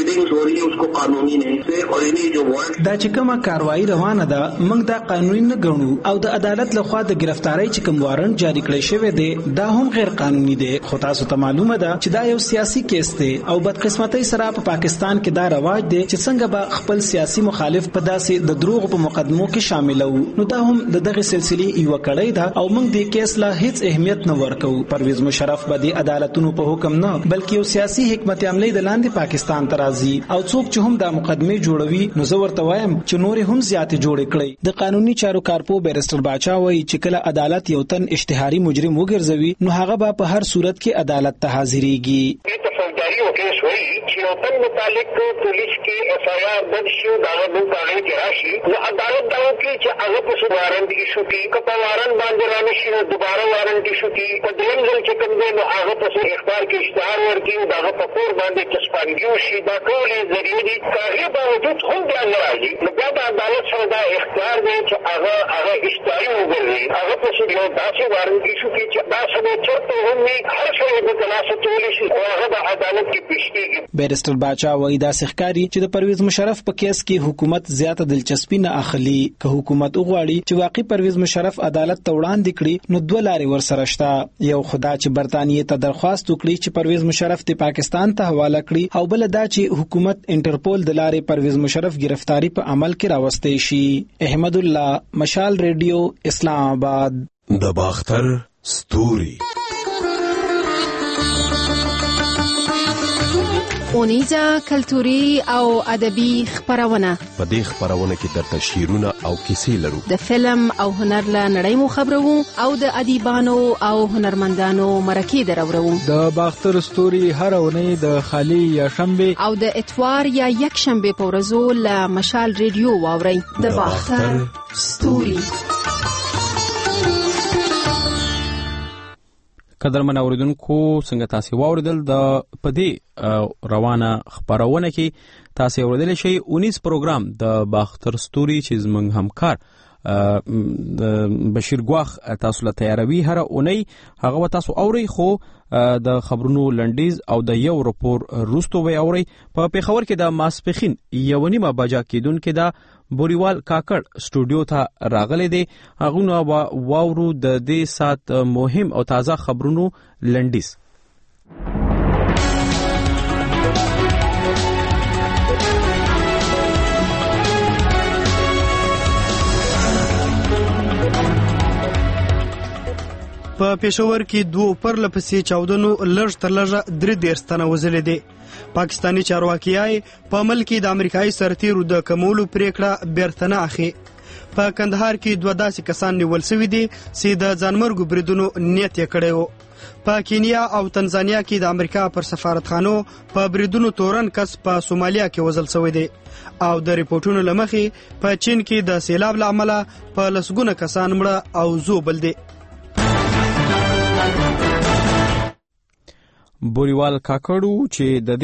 دا چې کومه کاروایی روانه ده موږ دا قانوني نه ګڼو او د عدالت لخوا د گرفتاری چې کوم وارنټ جاری کړی شوی دی دا هم غیر قانوني دی. خو تاسو ته معلومه ده چې دا یو سیاسي کیس دی او بدقسمتۍ سره په پاکستان کې دا رواج دی چې څنګه به خپل سیاسي مخالف په داسې د دروغ په مقدمو کې شاملو. نو دا هم د دغه سلسله یو کړی ده او موږ د کیس لا هیڅ اهمیت نه ورکو. پرویز مشرف به د عدالتونو په حکم نه بلکې یو سیاسي حکمت عملی د لاندې پاکستان ترازی او څوک چې هم دا مقدمه جوړوي نو زه ورته وایم چې نور هم زیات جوړ کړي. د قانوني چارو کارپو بیرستر باچا وایي چې کله عدالت یو تن اشتهاري مجرم وګرځوي نو هغه به په هر صورت کې عدالت ته حاضرېږي. فوجداري او کیس وایي چې یو تن متعلق پولیس کې اف آی آر درج شي دا موږ هغه کې راشي نو عدالت دا وکړي چې هغه په وارنټ کې شو کې کله وارنټ باندې رانه شي نو دوباره وارنټ کې شو کې په دیم ځل چې کوم دی نو هغه په اخبار کې اشتهار ورکړي دا په کور باندې چسپانګي شي. دا ټول ذریعہ دي کاغذ باوجود هم بیا راځي نو بیا د عدالت سره دا اختیار دی چې هغه هغه اشتهاري وګوري هغه په څیر یو داسې وارنټ کې شو کې چې دا سمه چرته هم نه هر څه په تلاسه تولی شي او هغه د عدالت کې پیش کیږي. بیرستر باچا وایي دا ښکاري چې د پرویز مشرف په کیس کې حکومت زیاته دلچسپي نه اخلي. که حکومت وغواړي چې واقعي پرویز مشرف عدالت ته وړاندې کړي نو دوه لارې ورسره شته. یو خدا چې برتانیې ته درخواست وکړي چې پرویز مشرف د پاکستان ته حواله کړي او بل دا چې حکومت انټرپول د لارې پرویز مشرف گرفتاری په عمل کې راوستي شي. احمد الله، مشال ریډیو، اسلام آباد. د باختر ستوري اونیزه کلتوري او ادبي خبرونه. په دې خبرونه کې درته شعرونه او کیسې لرو. د فلم او هنر له نړۍ مو خبرو او د ادیبانو او هنرمندانو مرکې درورو. د باختر ستوري هر اونۍ د خالی یا شنبه او د اتوار یا یک شنبه په ورځو له مشال ریډیو واورئ. د باختر ستوري. قدرمن اوریدونکو څنګه تاسو واوریدل د پدې روانه خبرونه کې تاسو اوریدل شي اونیس پروګرام د باختر ستوري چې زمونږ همکار بشیر ګواخ تاسو له تیاروي هر اونۍ هغه تاسو اوري خو د خبرونو لنډیز او د یو رپور روستو وی اوري په پیښور کې د ماسپخین یو نیمه بجا کېدون کې د بوریوال کاکړ سټوډیو ته راغلي دي هغه نو واورو د دې سات مهم او تازه خبرونو لنډیز. په پېښور کې دوه پرله پسې چاودنو لږ تر لږه درې دېرش تنه وژلي دي. پاکستاني چارواکي په عمل کې د امریکایي سرتیرو د کمولو پریکړه بیرته نه اخلي. په کندهار کې دوه داسې کسان نیول شوي دي چې د ځانمرګو بریدونو نیت یې کړی و. په کینیا او تنزانیا کې د امریکا پر سفارتخانو په بریدونو تورن کس په سومالیا کې وژل شوی دی او د ریپورتونو له مخې په چین کې د سیلاب له امله په لسګونه کسان مړه او زوبل دي. بوریوال کاکړو چې د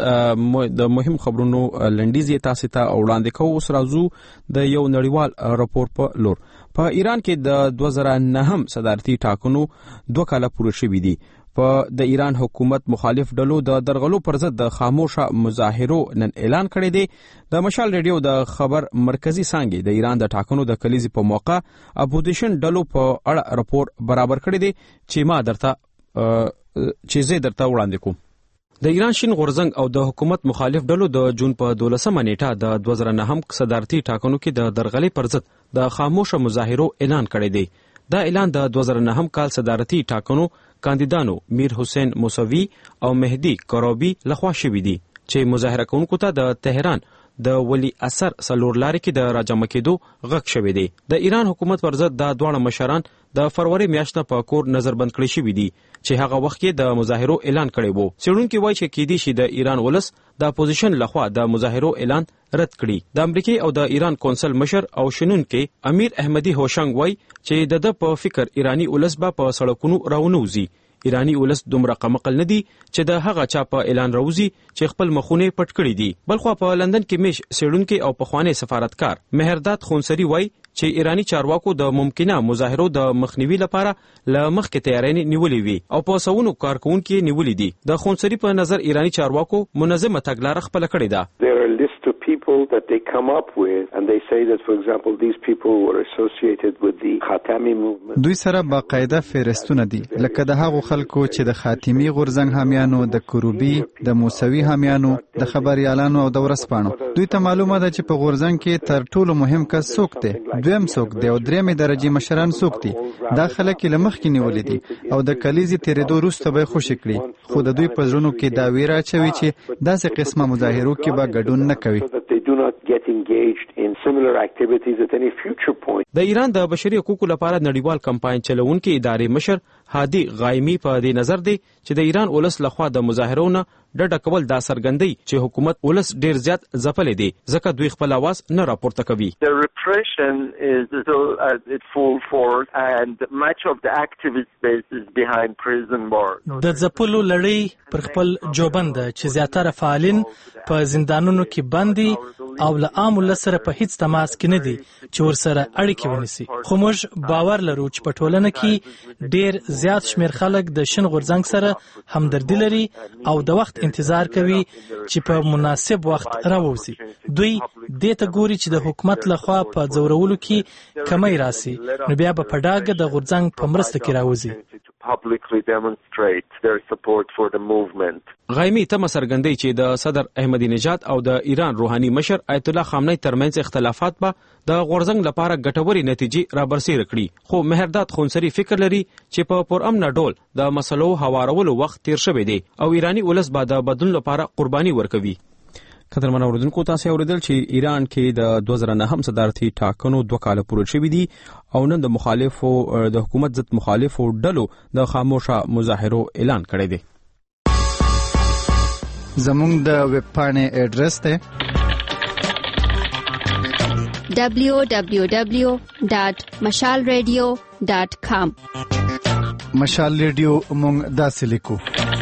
دې د مهم خبرونو لنډیز یې تاسو ته وړاندې کوو. اوس راځو د یو نړیوال راپور په لور. په ایران کې د دوه زره نهم صدارتي ټاکنو دوه کاله پوره شوي دي. په د ایران حکومت مخالف ډلو د درغلو پر ضد د خاموشه مظاهرو نن اعلان کړی دی. د مشال ریډیو د خبر مرکزی څانګې د ایران د ټاکنو د کلیزې په موقع اپوزیشن ډلو په اړه راپور برابر کړی دی چې ما درته چې زه درته وړاندې کوم. د ایران شین غورځنګ او د حکومت مخالف ډلو د جون په دولسمه نیټه د دوه زره نهم صدارتي ټاکنو کې د درغلې پر ضد د خاموشه مظاهرو اعلان کړی دی. دا اعلان د دوه زره نهم کال صدارتي ټاکنو کاندیدانو میر حسین موسوی او مهدی کروبی لخوا شوی دی چې مظاهره کوونکو ته د تهران د ولی اثر سلور لارې کې د راجمع کېدو غږ شوی دی. د ایران حکومت پر ضد د دواړه مشران د فروری میاشتې په کور نظر بند کړی شوی دی چې هغه وخت کې د مظاهرو اعلان کړی وو. څېړونکي وایي چې کېدی شي د ایران ولس د اپوزیشن لخوا د مظاهرو اعلان رد کړي. د امریکای او د ایران کونسل مشر او شنونکي امیر احمدی هوشنګ وایي چې د د په فکر ایرانی ولس به په سړکونو راونوزي. ایرانی ولس دومره قمقل نه دي چې د هغه چا په اعلان راوځي چې خپل مخونه پټ کړي دي. بلخو په لندن کې میش سیډونکو او پخوانی سفارتکار مهرداد خونسری وای چې ایرانی چارواکو د ممکنه مظاهرو د مخنیوي لپاره ل مخکې تیاری نیولې وي او په سونو کارکونکو نیولې دي. د خونسری په نظر ایرانی چارواکو منظمه تګلارې خپل کړې ده. There are a list of people that they come up with and they say that for example these people were associated with the Khatami movement. دوی سره باقاعده فهرستونه دي لکه د هغو خلکو چې د خاتمی غورځنګ حامیانو، د کروبی، د موسوي حامیانو، د خبريالانو او د ورسپانو. دوی ته معلومه ده چې په غورځنګ کې تر ټولو مهم کس څوک دی، دویم څوک دی او درېمې درجه مشران څوک دي. دا خلک له مخکې نیولې دي او د کلیزې تیرېدو وروسته به خوشي کړي، خو د دوی په زړونو کې دا ویره اچوي چې داسې قسمه مظاهرو کې به ګډون نه کوي. د ایران د بشري حقوقو لپاره نړیوال کمپاین چلوونکي ادارې مشر هادي غایمی په دې نظر دی چې د ایران ولس لخوا د مظاهرونو ډډه کول دا څرګندوي چې حکومت ولس ډیر زیات ځپلې دي ځکه دوی خپل आवाज نه راپورته کوي. The repression is still at its full force and much of the activist base is behind prison bars. د ځپلو لړۍ پر خپل جوبند چې زیاتره فعالین په زندانونو کې بندي او له عام ولس سره په هیڅ تماس کې نه دي چې ورسره اړیکې ونیسي. خو موږ باور لرو چې په ټولنه کې ډیر زیات شمیر خلک د شین غورځنګ سره همدردي لري او د وخت انتظار کوي چې په مناسب وخت راووزي. دوی دې ته ګوري چې د حکومت لخوا په ځورولو کې کمی راسي نو بیا به په ډاګه د غورځنګ په مرسته کې راووزي. publicly demonstrate their support for the movement. غایمی تم سرګندې چې د صدر احمدی نژاد او د ایران روحاني مشر آیت الله خامنه‌ای ترمنځ اختلافات به د غورځنګ لپاره ګټوري نتیجې را برسېره کړي. خو مهرداد خونسری فکر لري چې په پرامن ډول د مسلو هوارولو وخت تیر شوی دی او ایرانی ولس به د بدلون لپاره قرباني ورکوي. قدرمن اوریدونکو تاسو اوریدل چې ایران کې د دوه زره نهم صدارتي ټاکنو دوه کال پوره شوي دي او نن د مخالفو د حکومت ضد مخالفو ډلو د خاموشه مظاهرو اعلان کړی دی. زموږ د ویب پاڼې اډرس دی دبلیو دبلیو دبلیو ډاٹ مشال ریډیو ډاٹ کام. مشال ریډیو موږ داسې لیکو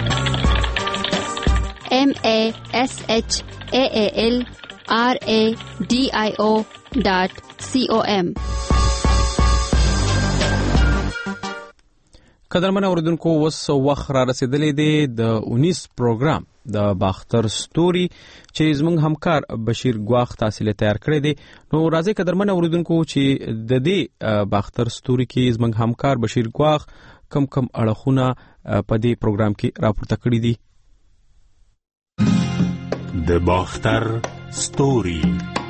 M A S H A A L R A D I O dot C O M. قدرمن اوریدونکو وس وخت را رسیدلې دی د انیس پروګرام د باختر ستوري چې زموږ همکار بشیر ګواخ تحصیل تیار کړی دی. نو راځي قدرمن اوریدونکو چې د دې باختر ستوري کې زموږ همکار بشیر ګواخ کم کم اړخونه په دې پروګرام کې راپورته کړی دي. د باختر ستوري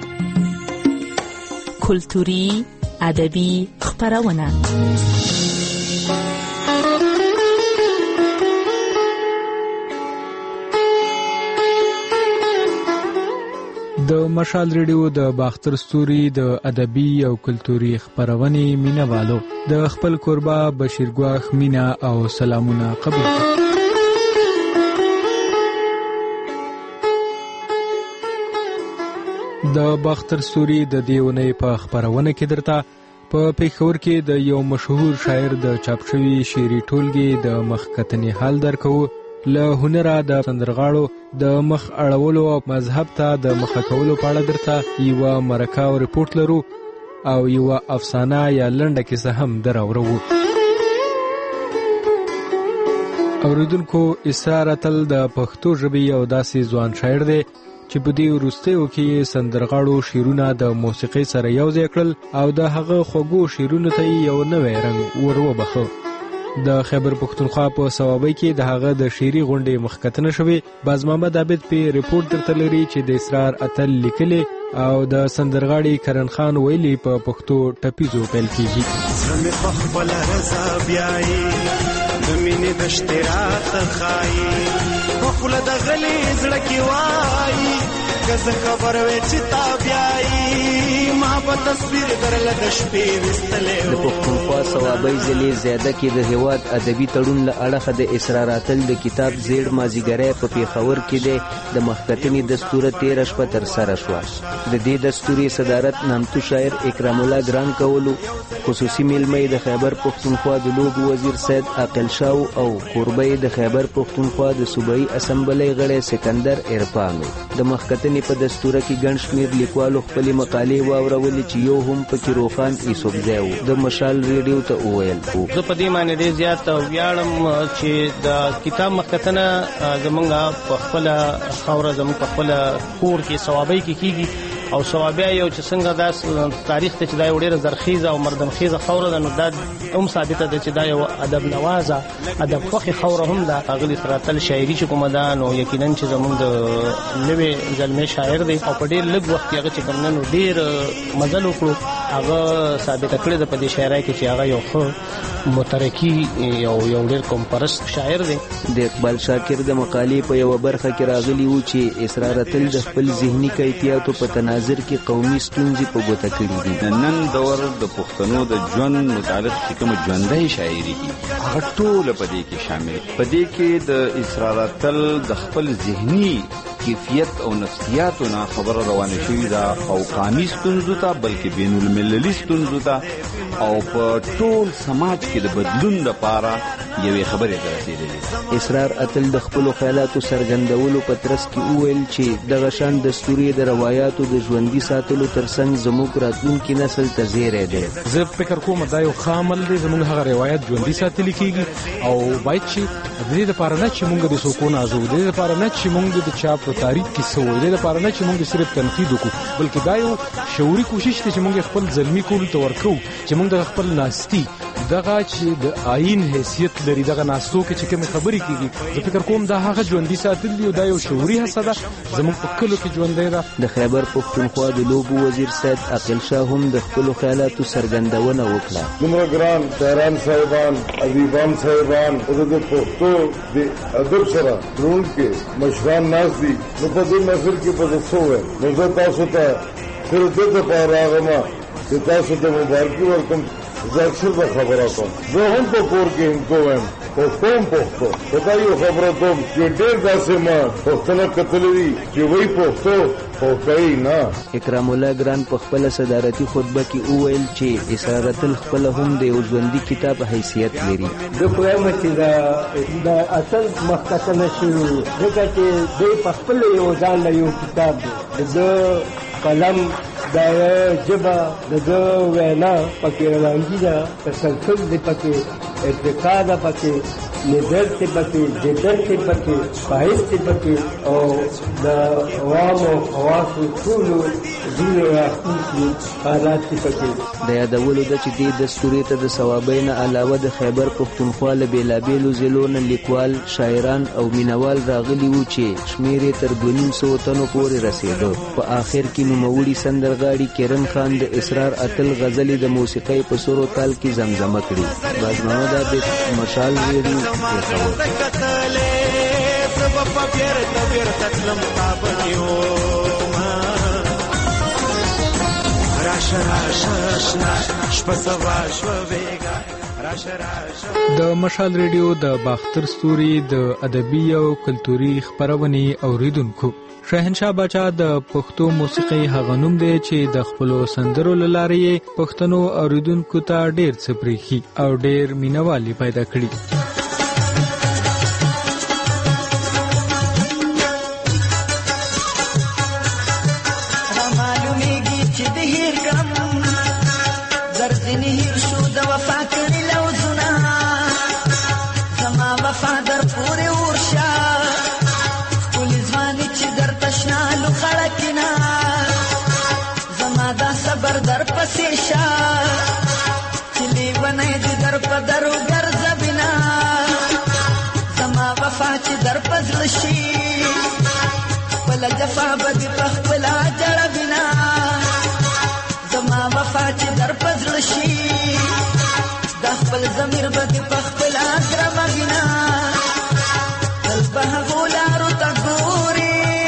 کلتوري ادبي خبرونه. د مشال ریډیو د باختر ستوري د ادبي او کلتوري خبرونې مینوالو د خپل کوربه بشیر ګواخ مینا او سلامونه قبول کړئ. د باختر ستوري د دیونې په خبرونه کې درته په پیښور کې د یو مشهور شاعر د چاپ شوی شعري ټولګي د مخکتنې حال درکو، له هنره د سندرغاړو د مخ اړولو او مذهب ته د مخه کولو په اړه درته یوه مرکه او رپورټ لرو او یوه افسانه یا لنډه کیسه هم دراوړو. اوریدونکو، اسرار اتل د پښتو ژبې یو داسې ځوان شاعر دی چې په دې وروستیو کې سندرغاړو شعرونه د موسیقۍ سره یوځای کړل او د هغه خوږو شعرونو ته یو نوی رنګ ور وبخه. د خیبر پختونخوا په صوابۍ کې د هغه د شعري غونډې مخکتنه شوې. باز محمد عابد په ریپورت درته لري چې د اسرار اتل لیکلي او د سندرغاړي کرن خان ویلي په پښتو ټپیزو پیل کیږي. زمي خپل رضا بیاي د مینې د اشتراط خای خپل د غلي زړه کې وای کزه خبر وې چې تا بیاي ما په تصویر درل د شپې وستلې. د پښتونخوا صوابۍ ضلع زیاده کې د هیواد ادبي تړون له اړخه د اسرار اتل د کتاب زیړ مازیګری په پیښور کې د مخکتنې دستوره تیره شپه ترسره شوه. د دې دستورې صدارت نامتو شاعر اکرام الله ګران کولو. خصوصي میلمه د خیبر پښتونخوا د لوبو وزیر سید عاقل شاو او قربه د خیبر پښتونخوا د صوبایي اسمبلی غړی سکندر عرفانو. د مخکتنې په دستوره کې ګڼ شمېر لیکوالو خپلې مقالې واورولې چې یو هم پکې روخان ایسوبزی و. د مشال ریډیو ته وویل زه په دې باندې ډېر زیات ویاړم چې د کتاب مخکتنه زمونږ په خپله خاوره زمونږ په خپله کور کې صوابۍ کې کېږي او صوابیا یو چې څنګه دا تاریخ ته چې دا یو ډېره زرخیزه او مردمخیزه خاوره ده، نو دا هم ثابته ده چې دا یو ادب نوازه ادب خوښې خاوره هم ده. ښاغلي اسرار اتل شاعري چې کومه ده نو یقینا چې زمونږ د نوې زلمی شاعر دی او په ډېر لږ وخت کې هغه چې کوم نن ډېر مزل وکړو هغه ثابته کړې ده په دې شاعرۍ کې چې هغه یو ښه مترکي یو یو ډېر قوم پرست شاعر دی. د اقبال شاکر د مقالې په یوه برخه کې راغلی و چې اسرار اتل د خپل ذهني کیفیاتو په تناظر کې قومي ستونزې په ګوته کړي دي. نن دور د پښتنو د ژوند متعلق چې کوم ژوندۍ شاعري دي هغه ټوله په دې کې شامل. په دې کې د اسرار اتل د خپل ذهني کیفیت او نفسیاتو نه خبره روانه شوې ده او قومي ستونزو ته بلکې بین المللي ستونزو ته او په ټول سماج کې د بدلون لپاره یوې خبرې ته رسېدلې. اسرار اتل د خپلو خیالاتو څرګندولو په ترڅ کې وویل چې دغه شان دستوري د روایاتو د ژوندي ساتلو ترڅنګ زموږ راتلونکي نسل ته زیری دی. زه فکر کوم دا یو ښه عمل دی، زموږ هغه روایت ژوندي ساتلی کېږي او باید چې د دې لپاره نه چې موږ د څوک ونازو، د دې لپاره نه چې موږ د چا په تاریخ کې څه وایو، د دې لپاره نه چې موږ صرف تنقید وکړو، بلکې دا یو شعوري کوشش دی چې موږ خپل زلمي کولو ته ورکوو چې موږ د خپل ناستي دغه چې د آئین حیثیت لري دغه ناستو کې چې کومې خبرې کېږي زه فکر کوم دا هغه ژوندي ساتل دي او دا یو شعوري هڅه ده زموږ په کلو کې ژوندی ده. د خیبر پښتونخوا د لوبو وزیر سید عاقل شاه هم د خپلو خیالاتو څرګندونه وکړه. دومره ګران شاعران صاحبان ادیبان صاحبان او د پښتو د ادب سره رونکي مشران ناست دي نو په دې محفل کې په څه وویل نو زه تاسو ته صرف دې دپاره راغلم چې تاسو ته مبارکي ورکړم. زه اکثر به خبره کوم، زه هم په کور کې هندکو وایم، پښتو هم پښتو. خو دا یو خبره کوم چې ډېر داسې ما پښتانه کتلي دي چې وایي پښتو خو کوي نه. اکرام الله ګران په خپله صدارتي خطبه کې وویل چې اسرار اتل خپله هم د یو ژوندي کتاب حیثیت لري. زه پوهیم چې د اتل مخکتنه شوي ځکه چې دوی په خپله یو ځان له یو کتاب دی. د قلم دا ژبه د ده وینا پکې روانګي ده، تسلسل دی پکې، ارتقا ده پکې، نظر دی پکې، جدر دی پکې، فایز دی پکې، او د عوام او خواصو ټولو ځینې راخونکي حالات دی پکې. د یادولو ده چې دې دستورې ته د صوابۍ نه علاوه د خیبر پښتونخوا له بېلابېلو ضلعو نه لیکوال، شاعران او مینوال راغلي وو چې شمېر یې تر دوه نیم سوو تنو پورې رسېده. په آخر کې نوموړي سندرغاړي کرن خان د اسرار اتل غزلې د موسیقۍ په سور و تال کې زمزمه کړي. باز محمد عابد، مشال ریډیو، پېښور. د مشال ریډیو د باختر ستوري د ادبي او کلتوري خپرونې اوریدونکو، شاهنشاه باچا د پښتو موسیقۍ هغه نوم دی چې د خپلو سندرو له لارې پښتنو اوریدونکو ته ډېر څه پرېښي او ډېر مینوال پیدا کړي. در پسې شا چلی ونې دې در په درو ګرځ بنا زما وفا چې در پزړ شي بل جفا بد خپل اجر بنا زما وفا چې در پزړ شي د خپل ضمیر بد خپل اجر بنا دل په غولارو تا ګوري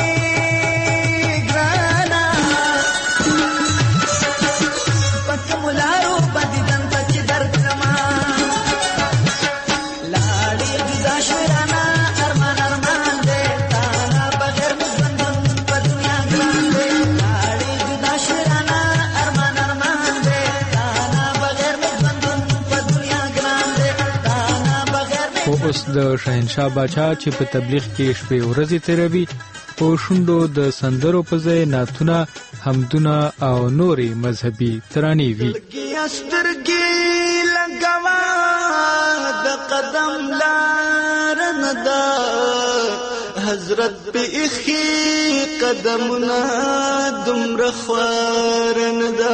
اوس د شاهنشاه باچا چې په تبلیغ کې شپې ورځې تیروي، په شونډو د سندرو په ځای نعتونه، حمدونه او نورې مذهبي ترانې وي. سترګې لګوا د قدم لار نه ده حضرت په اخی قدمونه دومره خوار نه ده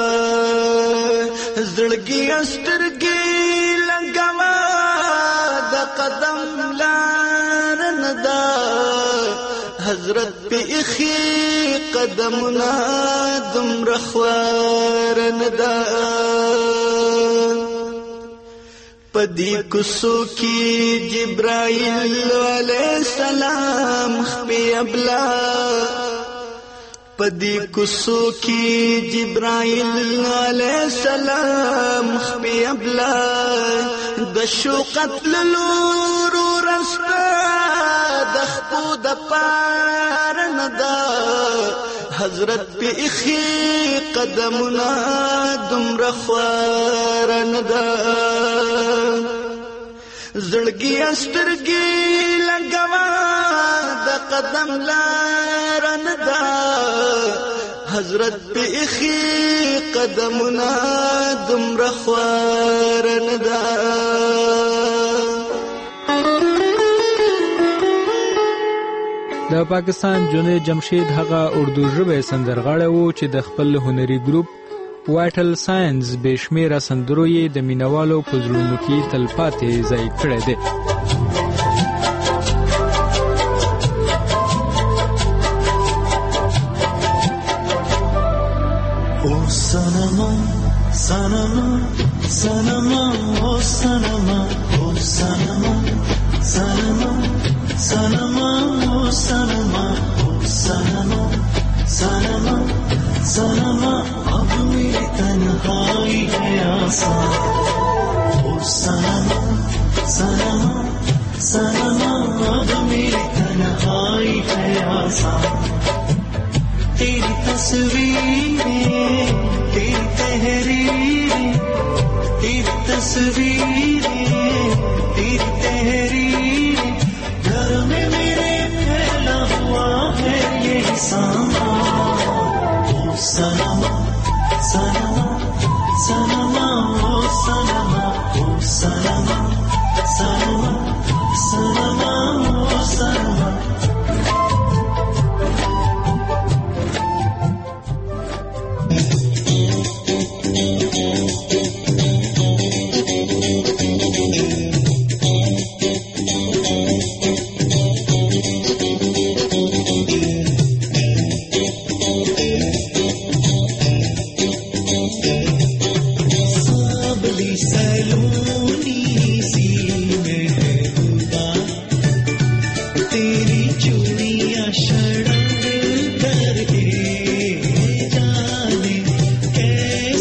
زړګي سترګې لګوا قدم لار ندا حضرت پی اخی قدمنا دمر خوار ندا پدی کسو کی جبرائیل علیہ السلام خبی ابلا پدی کسو کی جبرائیل علیہ السلام خبی ابلا د شوقت للورو رستا د خپو د پار ندا حضرت پی اخی قدمنا دمر خوار ندا زړګي سترګي لګوا د قدم لار ندا حضرت پی اخی قدمنا دمر خوار ندا. د پاکستان جنید جمشید هغه اردو ژبه سندرغاړی و چې د خپل هنري ګروپ وایټل ساينز بشمیره سندرو یې د مینوالو په زړونو کې تلپاتې ځای کړی دی. Sanama, sanama, sanama, oh sanama, oh sanama, sanama, sanama, oh sanama, oh sanama, sanama, sanama, ab meri tanhai hai aasan. Oh sanama, sanama, sanama, ab meri tanhai hai aasan. तेरी तस्वीरें, तेरी तहरीरें, तेरी तस्वीरें, तेरी तहरीरें, घर में मेरे फैला हुआ है ये सामान. ओ सनम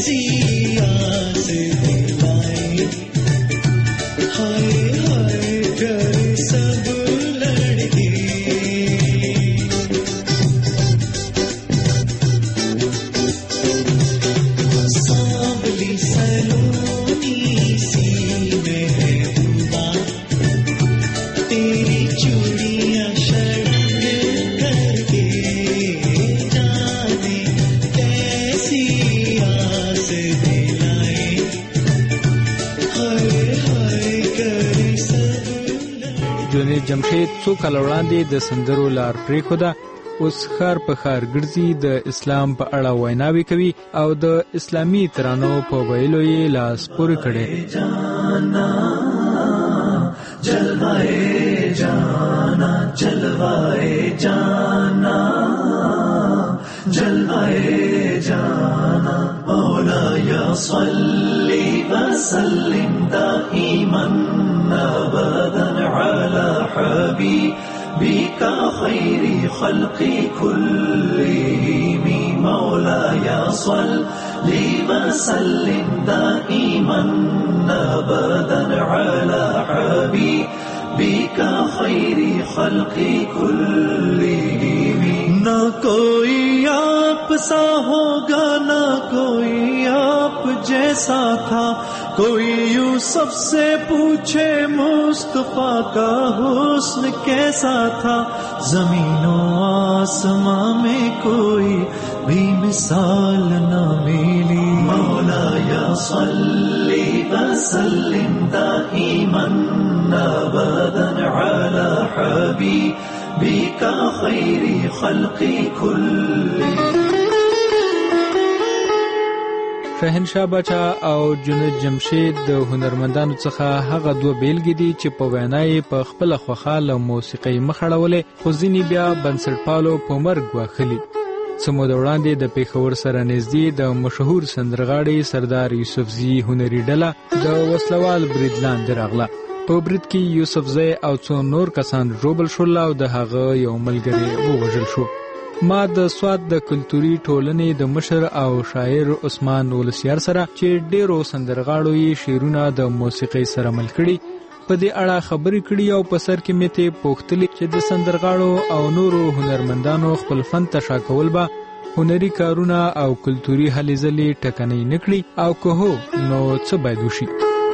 جمشید څو کال وړاندې د سندرو لار پرېښوده، اوس ښار په ښار ګرځي، د اسلام په اړه ویناوې کوي او د اسلامي ترانو په ویلو یې لاس پورې کړی. جلوائے جانا جلوائے جانا جلوائے جانا مولایا صلی وسلم دائما ابدا على حبیبک خیر خلق كلهم مولایا صلی وسلم دائما ابدا على حبیبک خیر خلق كلهم. نہ کوئی آپ سا ہوگا نہ کوئی آپ جیسا تھا، کوئی یوسف سے پوچھے مصطفیٰ کا حسن کیسا تھا، زمین و آسمان میں کوئی بھی مثال نہ ملی. مولایا صلی وسلم دائما ابدا علی حبیبک خیر خلق كلهم. شاهنشاه باچا او جنید جمشید د هنرمندانو څخه هغه دوه بیلګې دي چې په وینا یې په خپله خوښه له موسیقۍ مخ اړولې، خو ځینې بیا بنسټپالو په مرګ ګواښلي. څه موده وړاندې د پېښور سره نږدې د مشهور سندرغاړي سردار یوسفزي هنري ډله د وسلوال برید لاندې راغله. په برید کې یوسفزی او څو نور کسان ژوبل شول او د هغه یو ملګری ووژل شو. ما د سوات د کلتوري ټولنې د مشر او شاعر عثمان ولسیار سره چې ډېرو سندرغاړو یې شعرونه د موسیقۍ سره مل کړي په دې اړه خبرې کړي او په سر کې مې ترې پوښتلي چې د سندرغاړو او نورو هنرمندانو خپل فن ته شا کول به هنري کارونه او کلتوري هلې ځلې ټکنۍ نه کړي او که هو نو څه باید وشي.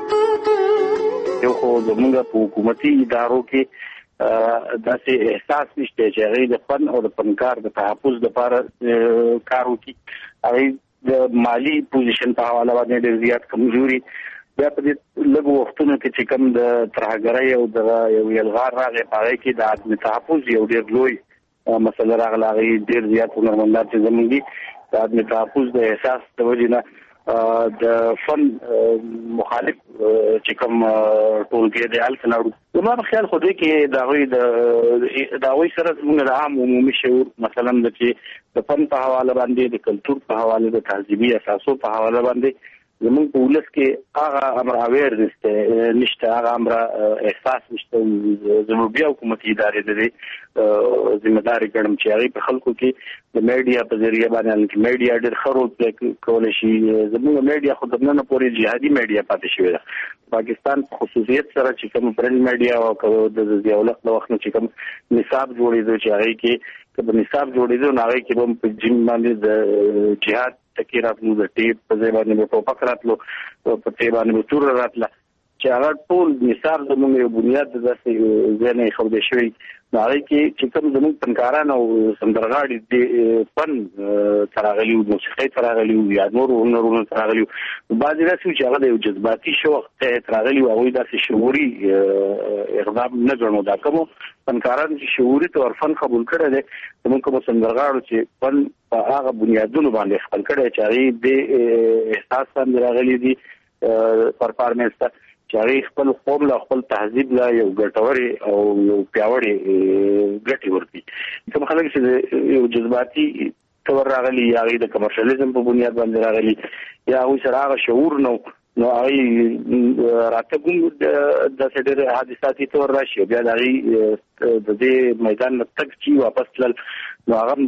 یو خو زموږ په حکومتي ادارو کې داسې احساس نشته چې هغه د فن او د فنکار د تحفظ لپاره کار وکړي. هغه د مالی پوزیشن په حواله باندې ډېر زیات کمزوري، بیا په دې لږو وختونو کې چې کوم د ترهګرۍ او د یو یلغار راغی په هغې کې د عدم تحفظ یو ډېر لوی مسله راغله. هغې ډېر زیات هنرمندان چې زموږ دي د عدم تحفظ د احساس د وجې نه د فن مخالف چې کوم ټولګی دی هلته لاړو. زما په خیال خو دی کې د هغوی د هغوی سره زموږ د عام عمومي شعور مثلا د چې د فن په حواله باندې، د کلتور په حواله، د تهذیبي اساسو په حواله باندې زموږ په ولس کې هغه امر اویرنس نشته، هغه امر احساس نشته. زموږ بیا حکومتي ادارې د دې ذمہداري ګڼم چې هغې په خلکو کې د میډیا په ذریعه باندې میډیا ډېر ښه رول پلی کولی شي. زموږ میډیا خو تر ننه پورې جهادي میډیا پاتې شوې ده. پاکستان په خصوصیت سره چې کوم پرنټ میډیا او د ضیاءالحق د وخت نه چې کوم نصاب جوړېدو چې هغې کې که به نصاب جوړېدو نو هغې کې به هم په جیم باندې د جهاد ټکي راتلو، د ټیپ په ځای باندې به ټوپک راتلو، په ځای باندې به توره راتله، چې هغه ټول نصاب زموږ یو بنیاد د داسې ځای نه ایښودی شوی. نو هغې کې چې کوم زموږ فنکاران او سندرغاړي د فن ته راغلي وو، موسیقۍ ته راغلي وو یا نورو هنرونو ته راغلي وو، بعضې داسې وو چې هغه د یو جذباتي شوق ته راغلي وو، هغوی داسې شعوري اقدام نه ګڼو. دا کومو فنکاران چې شعوري طور فن قبول کړی دی، زموږ کومو سندرغاړو چې فن په هغه بنیادونو باندې خپل کړی چې هغې دې احساس باندې راغلي دي پرفارمنس ته چې هغې خپل قوم له خپل تهذیب له یو ګټورې او یو پیاوړې ګټې ورکړي. کوم خلک چې یو جذباتي طور راغلي یا هغې د کمرشلیزم په بنیاد باندې راغلي یا هغوی سره هغه شعور نه نو هغه راته کوم د سړي حادثاتي تور راشي بیا د دې میدان تک چې واپس تل نو هغه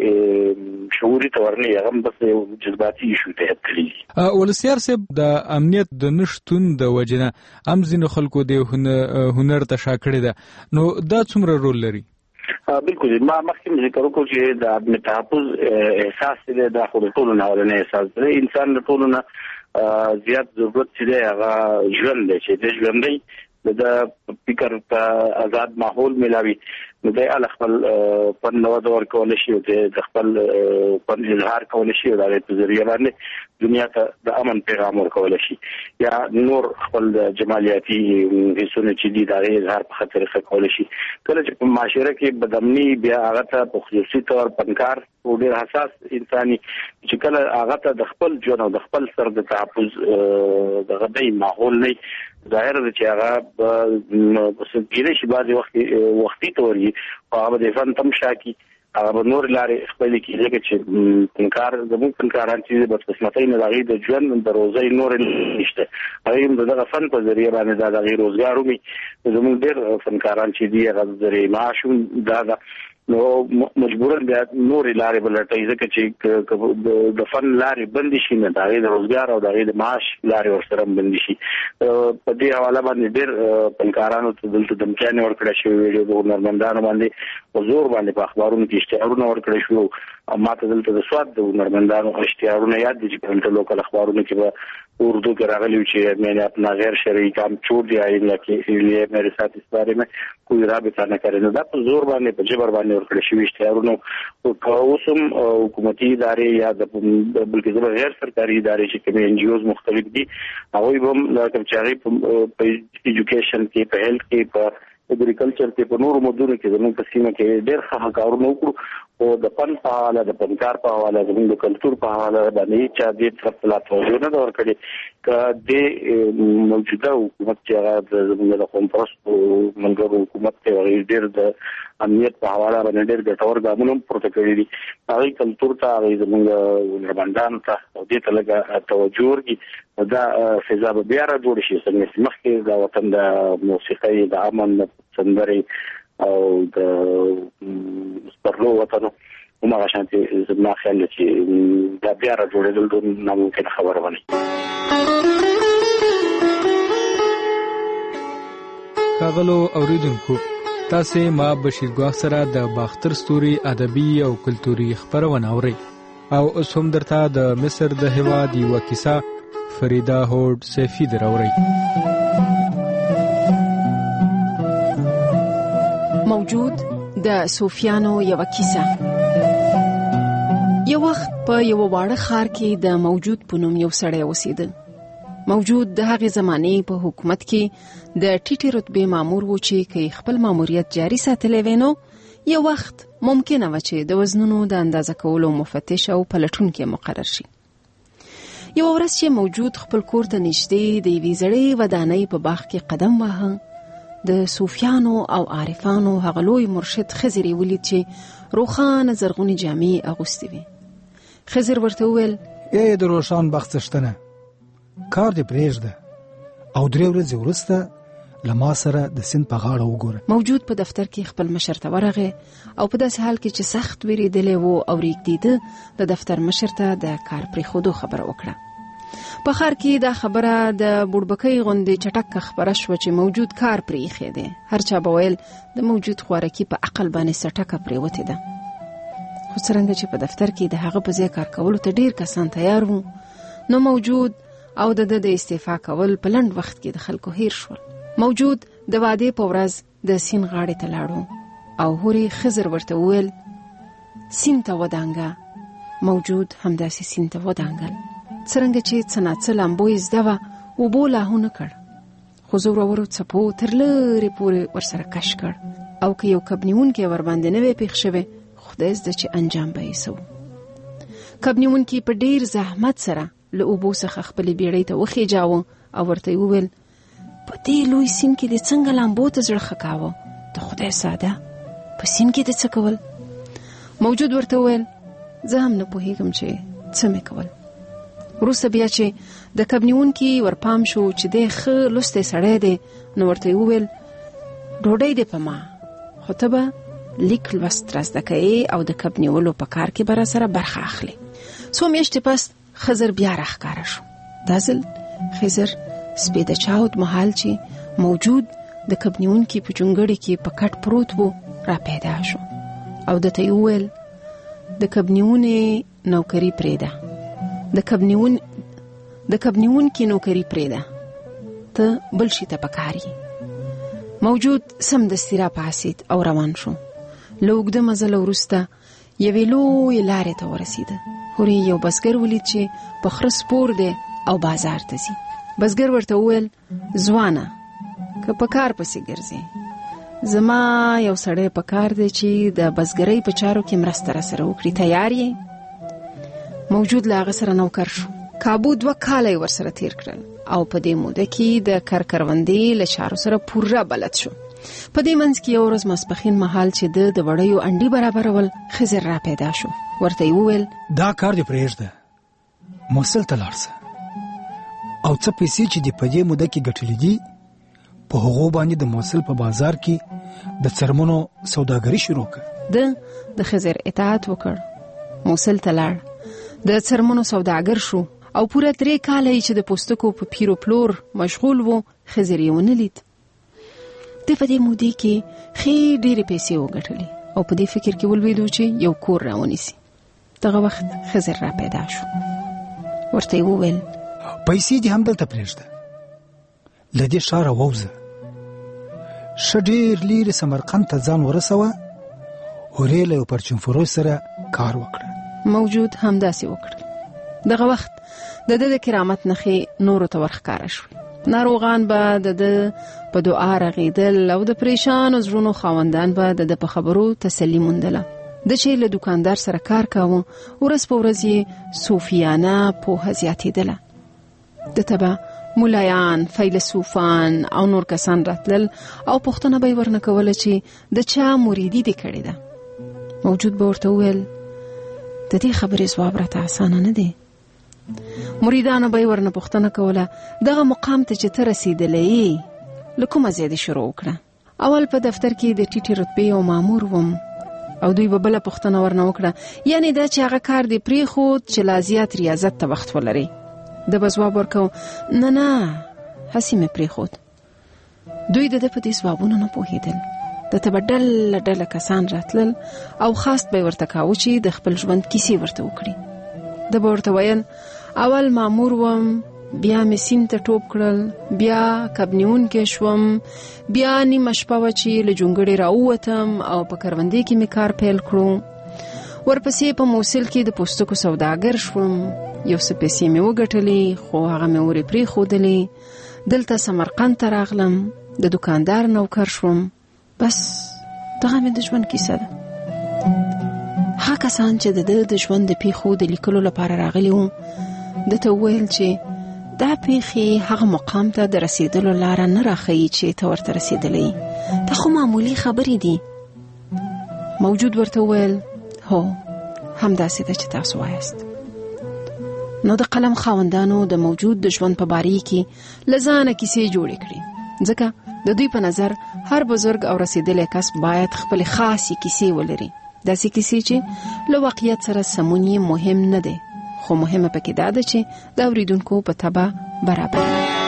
داسې شعوري تورني هغه بس جذباتي شو ته کړی ولسیار صاحب د امنیت د نشټون د وجنه امزین خلکو د هنر ته شاکړی ده نو دا څومره رول لري؟ بالکل ما مخکې ذکر وکړ چې د عدم تحفظ احساس دی د خودټولو نه ولنه احساس دی انسان د ټولو نه زیات ضرورت چې دی هغه ژوند دی چې د ژوندۍ د فکر ته آزاد ماحول ملاوي نو د ال خپل په نو دور کول شي د خپل په اظهار کول شي د په ذریعہ باندې دنیا ته د امن پیغام ورکول شي یا نور خپل جمالیاتي هیڅونه چې دي د اظهار په خاطر کول شي کله چې په معاشره کې بدامني بیا هغه ته په خصوصي تور پنکار او ډیر حساس انساني چې کله هغه ته د خپل ژوند او د خپل سر د تحفظ د غدای ماحول نه ظاهر دی چې هغه په سګیره شي بعضي وخت وختي توري او هغه د فن تم شاکي هغه نور لارې خپل کې لکه چې پنکار زموږ پنکاران چې د قسمتۍ نه لغې د ژوند د روزي نور نشته هغه دغه فن په ذریعہ باندې د غیر روزګار ومي زموږ ډېر فنکاران چې دی هغه ذریعہ معاشون دا نو مجبورن بیا نور لارې بلټای ځکه چې د فن لارې بند شي نه د غیر روزګار او د غیر معاش لارې ورسره بند شي په دې حواله باندې ډېر فنکارانو ته دلته دمکانې ورکړل شي ویډیو د هنرمندانو باندې حضور باندې په اخبارونو کې اشتهارونه ورکړل شو ماته دلته د سواد د هنرمندانو اشتهارونه یاد دي چې په لوکل اخبارونو کې به اردو کې راغلی چې مې خپل غیر شرعي کام چھوڑ دیا ہے لکه لیے میرے ساتھ اس بارے میں کوئی رابطہ نہ کرے دا په زور باندې په جبر باندې ورکړل شي اشتهارونه او اوسم حکومتي ادارې یا د بلکې د غیر سرکاري ادارې چې کوم ان جی اوز مختلف دي هغه هم لکه چې په ایجوکیشن کې په هیلث کې په اګریکلچر کې په نورو مودونو کې زموږ په سیمه کې ډېر ښه کارونه وکړو او د فن په حواله د فنکار په حواله زموږ د کلتور په حواله باندې چې دې طرف ته لا توجه نه ورکړي که د موجوده حکومت چې هغه زموږ د قوم پرستو منګرو حکومت ته ډېر د امنیت په حواله باندې ډېر ګټور ګامونه پورته کړي دي هغه کلتور ته هغه زموږ هنرمندانو ته دې ته لږ توجه ورکړي دا فضا به بیا را جوړ شي څنګه مخکې د وطن د موسیقۍ د امن سندري او د سپرلو وطن ومغه شانتي زما خیال چې دا بیا را جوړېدل د ناممکن خبره ونه کاغلو اوریدونکو تاسو ما بشیر ګواه سره د باختر ستوري ادبي او کلتوري خبرونه اوري او اوس هم درته د مصر د هواد یو کیسه فریدا هوډ سیفی دراوري موجود د صوفیانو یو کیسه. یو وخت په یو واړه ښار کې د موجود په نوم یو سړی اوسېده. موجود د هغې زمانې په حکومت کې د ټیټې رتبې مامور و چې که خپل ماموریت جاري ساتلی وی نو یو وخت ممکنه وه چې د وزنونو د اندازه کولو مفتش او پلټونکی مقرر شي. یو ورځ چې موجود خپل کور ته نږدې د یوې زړې ودانۍ په باغ کې قدم واهه، د صوفیانو او عارفانو هغه لوی مرشد خضر یې ولید چې روښانه زرغونې جامې اغوستې وې. خضر ورته وویل: ای د روښان بخت څښتنه، کار دې پرېږده او درې ورځې وروسته له ما سره د سیند په غاړه وګوره. موجود په دفتر کې خپل مشر ته ورغی او په داسې حال کې چې سخت ویرېدلی و او رېږدېده د دفتر مشر ته د کار پرېښودو خبره وکړه. په ښار کې دا خبره د بوډبکۍ غوندې چټک خبره شوه چې موجود کار پرې ایښی دی. هر چا به ویل د موجود خوارکي په عقل باندې سټکه پرېوتې ده. خو څرنګه چې په دفتر کې د هغه په ځای کار کولو ته ډېر کسان تیار وو، نو موجود او د ده د استعفا کول په لنډ وخت کې د خلکو هیر شول. موجود د واده په ورځ د سیند غاړې ته لاړو او هورې خضر ورته وویل: سیند ته ودانګه. موجود همداسې سیند ته ودانګل. څرنګه چې څه ناڅه لامبو یې زده وه، اوبو لاهو نه کړ، خو زورورو څپو تر لرې پورې ورسره کش کړ او که یو کب نیونکی ورباندې نه وی پېښ شوی، خدای زده چې انجام به یې څه و. کب نیونکي په ډېر زحمت سره له اوبو څخه خپلې بیړۍ ته وخېجاوه او ورته یې وویل: په دې لوی سیند کې دې څنګه لامبو ته زړه ښه کاوه؟ د خدای ساده، په سیند کې دې څه کول؟ موجود ورته وویل: زه هم نه پوهېږم چې څه مې کول. وروسته بیا چې د کبنیونکي ورپام شو چې د ښه لوستی سړی دی، نو ورته وویل ډوډۍ دی په ما، خو ته به لیک لوست را زده کوې او د کب نیولو په کار کې به راسره برخه اخلي. څو میاشتې پس خضر بیا راښکاره شو. دا ځل خضر سپېده چاود مهال چې موجود د کب نیونکي په چونګړي کې په کټ پروت و را پیدا شو او د ته وویل د کب نیونې نوکري پرېږده، د کب نیون د کب نیونکي نوکري پرېږده، ته بل شي ته پکار یې. موجود سمدستي را پاسید او روان شو. له اوږده مزله وروسته یوې لویې لارې ته ورسېده. هورې یو بزګر ولید چې په خره سپور دی او بازار ته ځي. بزګر ورته وویل ځوانه که په کار پسې ګرځې، زما یو سړی په کار دی چې د بزګرۍ په چارو کې مرسته راسره وکړي، تیار یې؟ موجود له هغه سره نوکر شو. کابو دوه کاله یې ورسره تیر کړل او په دې موده کې د کر کروندې له چارو سره پوره بلد شو. په دې منځ کې یو ورځ ماسپښین مهال چې د د وړیو انډې برابرول خضر را پیدا شو. ورته یې وویل دا کار دې پرېږده، موصل ته لاړ شه او څه پیسې چې دې په دې موده کې ګټلې دي په هغو باندې د موصل په بازار کې د څرمنو سوداګري شروع کړه. د د خضر اطاعت وکړ، موصل ته لاړ، د څرمنو سوداګر شو او پوره درې کاله چې د پوستکو په پیرو پلور مشغول وو، خضر یې ونه لید. د په دې مودې کې ښې ډېرې پیسې وګټلې او په دې فکر کې ولوېدو چې یو کور راونیسي. دغه وخت خضر را پیدا شو. ورته یې وویل پیسې دې هم دلته پرېږده، له دې ښاره ووځه، ښه ډېر لرې سمرقند ته ځان ورسوه، هورې له یو پرچون فروش سره کار وکړه. موجود همداسې وکړ. دغه وخت د ده د کرامت نښې نورو ته ورښکاره شوې. ناروغان به د ده په دعا رغېدل او د پریشانو زړونو خاوندان به د ده په خبرو تسلي موندله. د چې له دوکاندار سره کار کاوه، ورځ په ورځ یې صوفیانه پوهه زیاتېدله. د ته به ملایان، فیلسوفان او نور کسان راتلل او پوښتنه به یې ورنه کوله چې د چا مریدي دې کړې ده. موجود به ورته وویل د دې خبرې ځواب راته اسانه نه دی. مریدانو به یې ورنه پوښتنه کوله دغه مقام ته چې ته رسېدلی یې له کومه ځای دې شروع وکړه؟ اول په دفتر کې د ټیټې رتبې یو مامور وم او دوی به بله پوښتنه ورنه وکړه، یعنې دا چې هغه کار دې پرېښود چې لا زیات ریاضت ته وخت ولري. ده به ځواب ورکو نه نه هسې مې پرېښود. دوی د ده په دې ځوابونو نه پوهېدل. د ته به ډله ډله کسان راتلل او خاص به یې ورته کاوه چې د خپل ژوند کیسې ورته وکړي. ده به ورته ویل اول مامور وم، بیا مې سیند ته ټوپ کړل، بیا کب نیونکی شوم، بیا نیمه شپه وه چې له جونګړې راووتم او په کروندې کې مې کار پیل کړو. ورپسې په موصل کې د پوستکو سوداګر شوم، یو څه پیسې مې وګټلې خو هغه مې ورې پرېښودلې. دلته سمرقند ته راغلم، د دوکاندار نوکر شوم. بس دغه مې د ژوند کیسه ده. هغه کسان چې د ده د ژوند د پیښو د لیکلو لپاره راغلي وو ده ته وویل چې دا پیښې هغه مقام ته د رسېدلو لاره نه راښیي چې ته ورته رسېدلی، دا خو معمولي خبرې دي. موجود ورته وویل هو همداسې ده چې تاسو وایاست. نو د قلم خاوندانو د موجود د ژوند په باره کې له ځانه کیسې جوړې کړې، ځکه د دوی په نظر هر بزرګ او رسېدلی کس باید خپلې خاصې کیسې ولري، داسې کیسې چې له واقعیت سره سمون یې مهم نه دی، خو مهمه پکې دا ده چې د اوریدونکو په طبع برابر.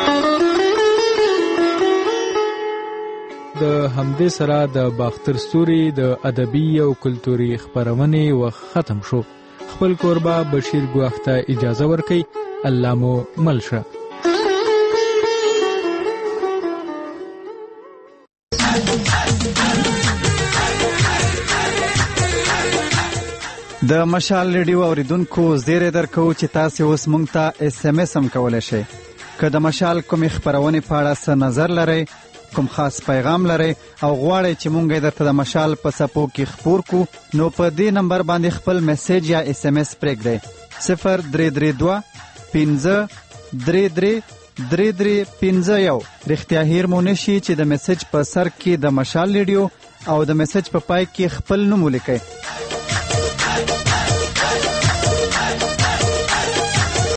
د همدې سره د باختر ستوري د ادبي او کلتوري خپرونې وخت ختم شو. خپل کوربه بشیر ګواښ ته اجازه ورکړئ. الله مو مل شه. د مشال ریډیو اوریدونکو زیری درکو چې تاسو اوس مونږ ته اس ام اس هم کولای شئ. که د مشال کومې خپرونې په اړه څه نظر لرئ، کوم خاص پیغام لرئ او غواړئ چې مونږ درته د مشال په صفحو کې خپور کو، نو په دې نمبر باندې خپل میسج یا اس ام اس پرېږدئ. صفر درې درې دوه پنځه درې درې درې درې پنځه یو. رښتیا هیر مو نشي چې د میسج په سر کې د مشال ریډیو او د میسج په پای کې خپل نوم ولیکئ.